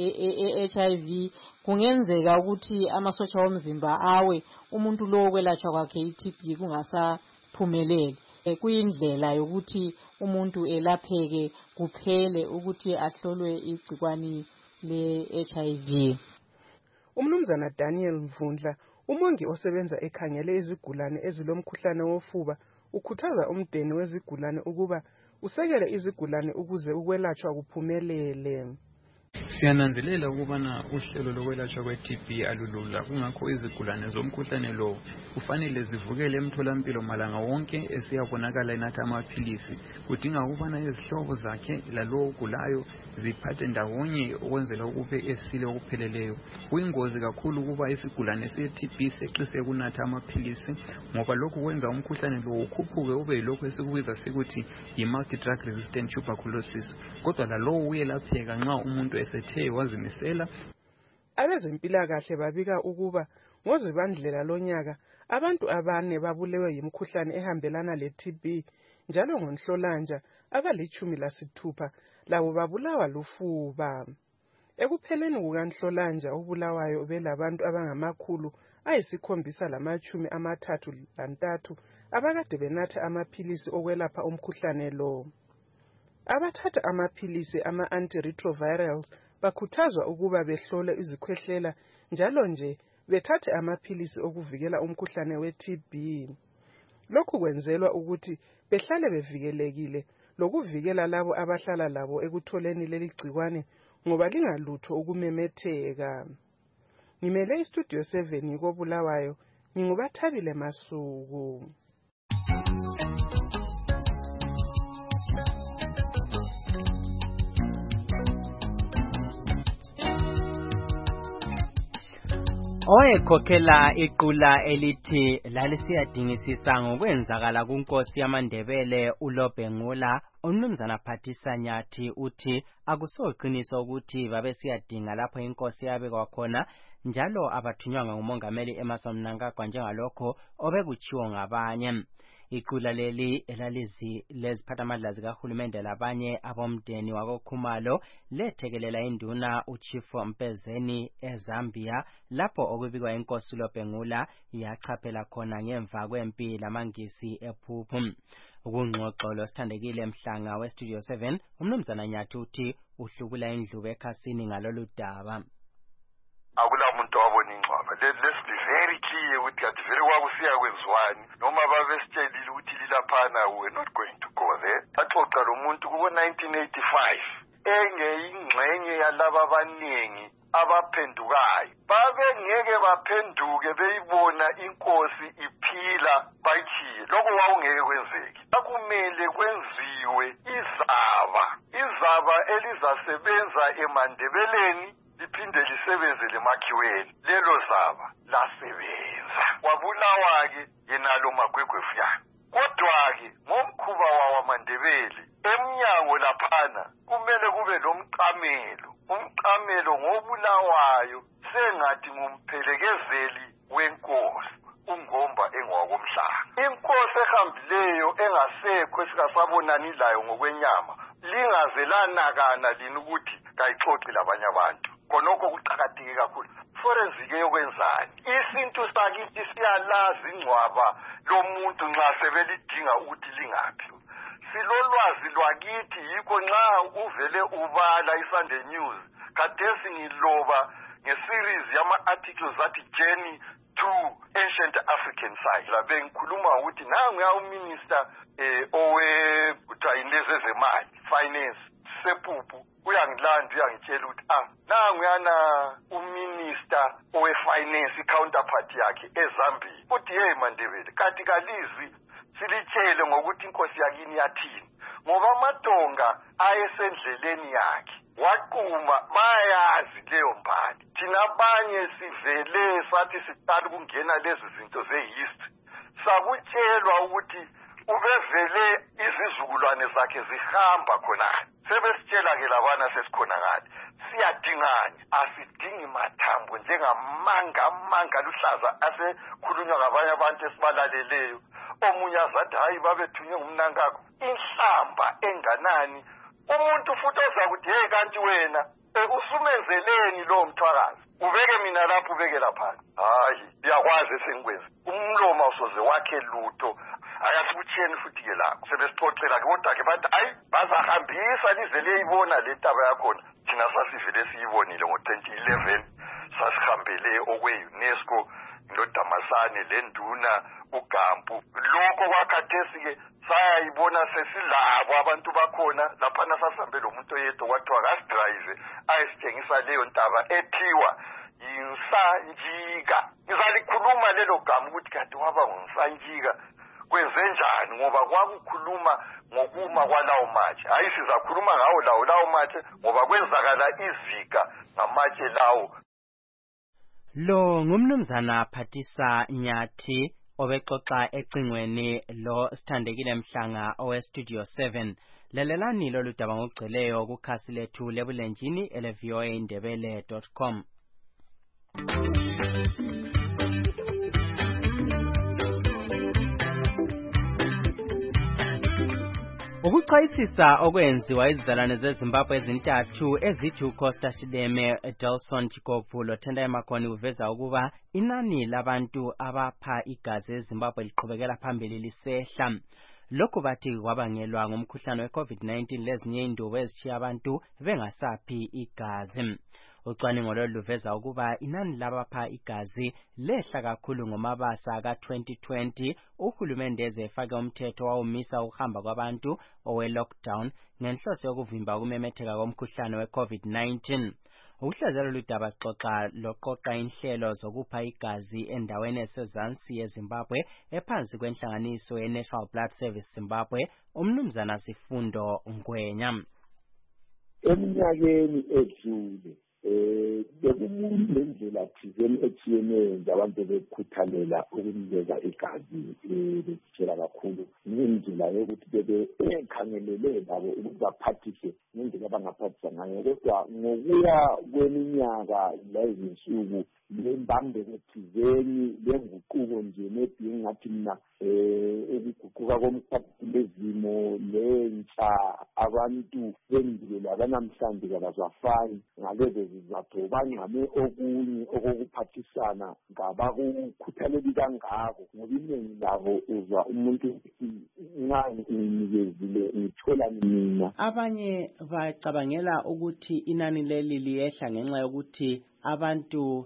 HIV kungenzeka ukuthi amasotsha omzimba awe umuntu lo kwelatshwa kwakhe i-TB kungasaphumeleli. Kuyindlela yokuthi umuntu elapheke kuphele ukuthi ahlolwe igcikwane le-HIV. Umnumzana Daniel Mvundla, umongi osebenza ekhangele izigulane ezilomkhuhlane wofuba, ukhuthaza umdeni wezigulane ukuba usekele izigulane ukuze ukwelatshwa kuphumelele. Siyananzelela ukubana uhlelo lokwelatshwa kwe-TB alulula, kungakho izigulane zomkhuhlane lo kufanele zivukele emtholampilo malanga wonke esiyabonakala enatha amaphilisi. Kudinga ukubana izihlobo zakhe lalowo ogulayo ziphathe ndawonye ukwenzela ukube esile okupheleleyo. Kuyingozi kakhulu ukuba isigulane se-TB seqise ukunatha amaphilisi, ngoba lokhu kwenza umkhuhlane lo ukhuphuke ube yilokhu esikubiza sikuthi yi-multi-drug resistant tuberculosis. Kodwa lalowo uyelapheka nxa umuntu esethe wazimisela. Abezempilakahle babika ukuba ngoZibandlela lonyaka abantu 4 babulewe yimkhuhlane ehambelana le-TB njalo ngoNhlolanja abali-16 labo babulawa lufuba. Ekupheleni kukaNhlolanja obulawayo belabantu abangama-733 abakade benatha amaphilisi okwelapha umkhuhlane lo. Abathatha amaphilisi ama-antiretrovirals bakhuthazwa ukuba behlole izikhwehlela njalo nje bethathe amaphilisi okuvikela umkhuhlane we-TB. Lokhu kwenzelwa ukuthi behlale bevikelekile lokuvikela labo abahlala labo ekutholeni leli gcikwane ngoba lingalutho ukumemetheka. Ngimele iStudio 7 koBulawayo, nginguBathabile Masuku. Owekhokhela iqula elithi lalisiyaDingisisa ngokwenzakala kuNkosi yamaNdebele uLobhengula uMnumzana Phathisa Nyathi uthi akusoqiniso ukuthi babesiyadinga lapho inkosi yabekwa khona njalo abathunywanga nguMongameli Emmerson Mnangagwa njengalokho obekuchiwo ngabanye. Iqula leli leziphathamandla zikahulumende labanye abomdeni wakoKhumalo lethekelela induna uChief Mpezeni eZambia lapho okubikwa inkosi uLobhengula yachaphela khona ngemva kwempi lamangisi ephuphu. Ukungxoxo losithandekile Mhlanga weStudio 7 uMnumzana Nyathi uthi uhlukula indlubu ekhasini ngalolu daba. Akula muntu wabona ingcwaba. Let's be very clear ukuthi at very wakusiya kwenziwani noma babesitshelile ukuthi lilaphana we're not going to go there. Baxoxa lo muntu kubo 1985 ingxenye yalaba abaningi abaphendukayo babengeke baphenduke beyibona inkosi iphila bayichiye. Lokho wawungeke kwenzeke. Akumele kwenziwe izaba elizasebenza eMandebeleni liphinde lisebenze lemakhiweni. Lelo zaba lasebenza. Wabulawa-ke yenalo Magwegwefyana. Kodwa-ke ngomkhuba wawaMandebele emnyango laphana kumele kube umqamelo ngobulawayo sengathi ngumphelekezeli wenkosi ungomba engwakomhlanga. Inkosi ehambileyo engasekho esikasabonani layo ngokwenyama lingaze lanakana lini ukuthi kayixoxi labanye abantu. Konoko kuqhakatheke kakhulu. Forensic yokwenzani? Isintu sakithi siyalazi ingcwaba lomuntu nxa sebelidinga ukuthi lingaphi. Silolwazi lwakithi yikho nxa uvele ubala iSunday News khathesi ngiloba ngeseries yama-articles athi Journey to Ancient African Sites. Labe ngikhuluma ukuthi nangu uminister kuthiwa indezezemali finance sepupu uyangilanda uyangitshela ukuthi nangu uminister owe-finance i-counterpart yakhe eZambia uthi hey Mandebele kathi kalizwi silitshele ngokuthi inkosi yakini yathini ngoba amadonga ayesendleleni yakhe waquma bayazi leyo mbali. Thina abanye sivele sathi siqala ukungena lezi zinto ze-history sakutshelwa ukuthi ubevele izizukulwane zakhe zihamba khonale. Sebesitshela-ke labana sesikhona ngale siyadinganya asidingi mathambo njengamanga luhlaza asekhulunywa ngabanye abantu esibalaleleyo. Omunye azathi hayi babethunywe nguMnangagwa inhlamba enganani. Umuntu futhi ozakuthi hey kanti wena usumenzeleni lo mthwakazi ubeke mina lapho ubeke lapha. Hayi uyakwazi esengikwenza umlomo usoze wakhe lutho. Ayasikutheni futhi ke lapho sebesixoxela ke kodwa-ke bathi hayi bazahambisa lize liyibona le taba yakhona. Thina sasivele siyibonile ngo-2011 sasihambele okwe-UNESCO noDamasane lenduna uGampu. Lokho kwakhathesi-ke sayayibona sesilabo abantu bakhona laphana sasihambe lo muntu oyedwa kwathiwa kasidrayive ayesitshengisa leyo ntaba ethiwa yiNsanjika. Ngizalikhuluma lelo gama ukuthi kade waba nguNsanjika kwenzenjani ngoba kwakukhuluma ngokuma kwalawo matshe. Hayi sizakhuluma ngawo lawo matshe ngoba kwenzakala izika ngamatshe lawo. Lo ngumnumzana Phathisa Nyathi obexoxa ecingweni lo sithandekile Mhlanga oweStudio 7. Lelelani lolu daba ngokugcweleyo kukhasi lethu lebulenjini elevoaindebele.com. Ukuchwayisisa okwenziwa izizalwane zeZimbabwe ezintathu ezithi uCosta Chideme, Delson Chikopu loTendai Makoni uveza ukuba inani labantu abapha igazi eZimbabwe liqhubekela phambili lisehla. Lokhu bathi kwabangelwa ngumkhuhlane we-COVID-19 lezinye indubo ezitshiya abantu bengasaphi igazi. Ucwaningo lolu luveza ukuba inani labapha igazi lehla kakhulu ngomabasa ka-2020 uhulumende ezefake umthetho wawumisa ukuhamba kwabantu owe-lockdown ngenhloso yokuvimba ukumemetheka komkhuhlane we-COVID-19. Ukuhlaziyalo ludaba sixoxa loqoqa inhlelo zokupha igazi endaweni esezansi yeZimbabwe ephansi kwenhlanganiso ye-National Blood Service Zimbabwe, umnumzana Sifundo Ngwenya. Eminyakeni edlule bekunendlela thizeni etshiyeneyo nje abantu bekhuthalela ukunikeza igazi besitshela kakhulu ngendlela yokuthi bekhangelele labo ukuthi baphathise ngendlela abangaphathisa ngayo, kodwa ngokuya kweminyaka lezinsuku lembambeko thizeni lenguquko nje maybe ngathi mina ukuguquka komkhathi lezimo lentsha abantu bendulo abanamhlanje kabazwafani ngalezo zizathu bangame okunye okokuphathisana ngabakukhuthaleli kangako ngoba iningi labo uzwa umuntu nxa nginikezile ngithola mina. Abanye bacabangela ukuthi inani leli liyehla ngenxa yokuthi abantu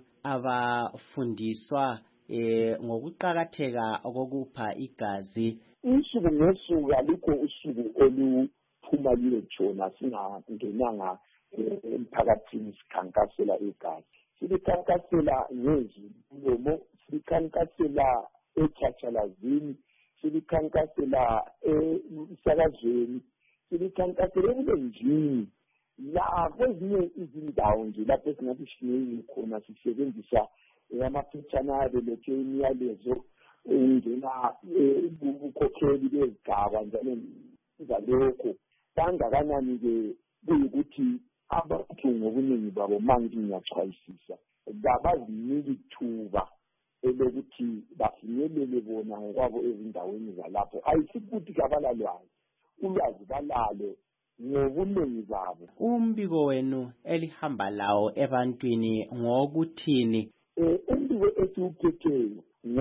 abafundiswa ngokuqakatheka okokupha igazi. Usuku ngosuku alikho usuku oluphuma liyetshona singangenanga emphakathini sikhankasela igazi. Silikhankasela ngezimlomo, silikhankasela echatshalazini, silikhankasela emsakazweni, silikhankasela ebulenjini. La kwezinye izindawo nje lapho esingathi siningi khona sisebenzisa amaphetshana abelethwe imiyalezo engena ubukhokheli bezigaba njalo njalokho. Kangakanani-ke kuyikuthi abantu ngobuningi babo manje ngiyachwayisisa babazinika ithuba elokuthi bafinyelele bona ngokwabo ezindaweni zalapho. Ayisikuthi kabalalwazi, ulwazi balalo ngobuningi babo. Umbiko wenu elihamba lawo ebantwini ngokuthini? Umbiko esiwuphetheyo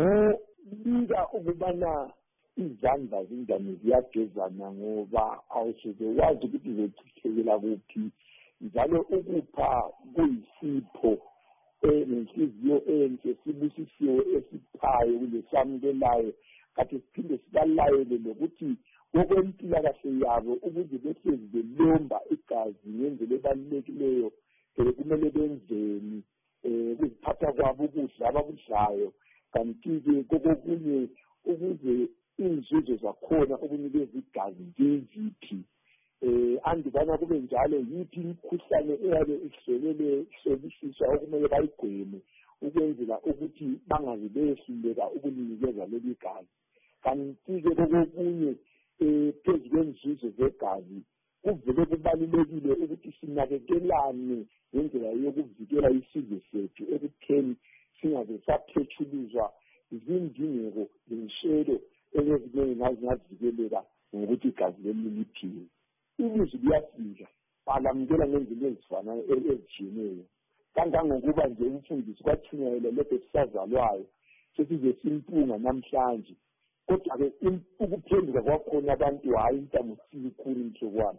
ngobika ukubana izandla zingane ziyagezana ngoba awusuke wazi ukuthi uzochithekela kuphi, njalo ukupha kuyisipho nenhliziyo enhle sibusisiwe esiphayo kulesamukelayo, kade siphinde sibalayele lokuthi okwempilakahle yabo ukuze behlezi belomba igazi ngendlela ebalulekileyo kumele benzeni, ukuziphatha kwabo ukudla abakudlayo, kanti-ke kokunye ukuze inzuzo zakhona ukunikeza igazi ziziphi. Andibana kube njalo yiphi imikhuhlane eyabe ihlolisiswa okumele bayigweme ukwenzela ukuthi bangaze behluleka ukunikeza leli gazi. Kanti-ke kokunye phezu kwenzuzo zegazi kuvele kubalulekile ukuthi sinakekelane ngendlela yokuvikela isizwe sethu ekutheni singaze saphethuluzwa izindingeko zenshelo ezinye ngazivikeleka ngokuthi igazi leli liphiwe. Ilizwi liyafika, balamukela ngendlela ezifanayo ezitshiyeneyo. Kangangokuba nje umfundisi kwathunyelwa lokho kusazalwayo sesize simpunga namhlanje, kodwa-ke ukuphenduka kwakhona abantu hayi intamusikhulu mhlokwana.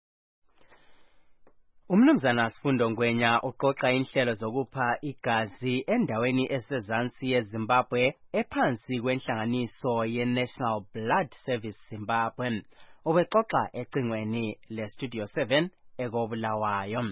Umnumzana Sifundo Ngwenya uqoqa inhlelo zokupha igazi endaweni esezansi yeZimbabwe ephansi kwenhlanganiso ye-National Blood Service Zimbabwe. Ubexoxa ecingweni le-Studio 7 eKobulawayo.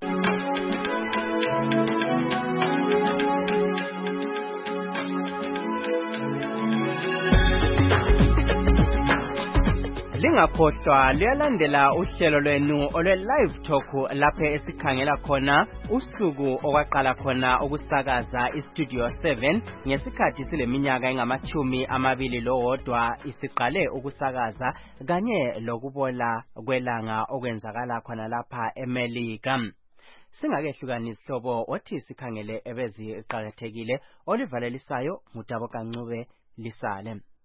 Lingakhohlwa liyalandela uhlelo lwenu olwe-Live Talk lapho esikhangela khona usuku okwaqala khona ukusakaza iStudio 7 ngesikhathi sileminyaka engama-21 isiqale ukusakaza kanye lokubola kwelanga okwenzakala khona lapha eMelika. Singakehlukanisi hlobo othi sikhangele ebeziqhakathekile olivalelisayo ngutabo kancube lisale.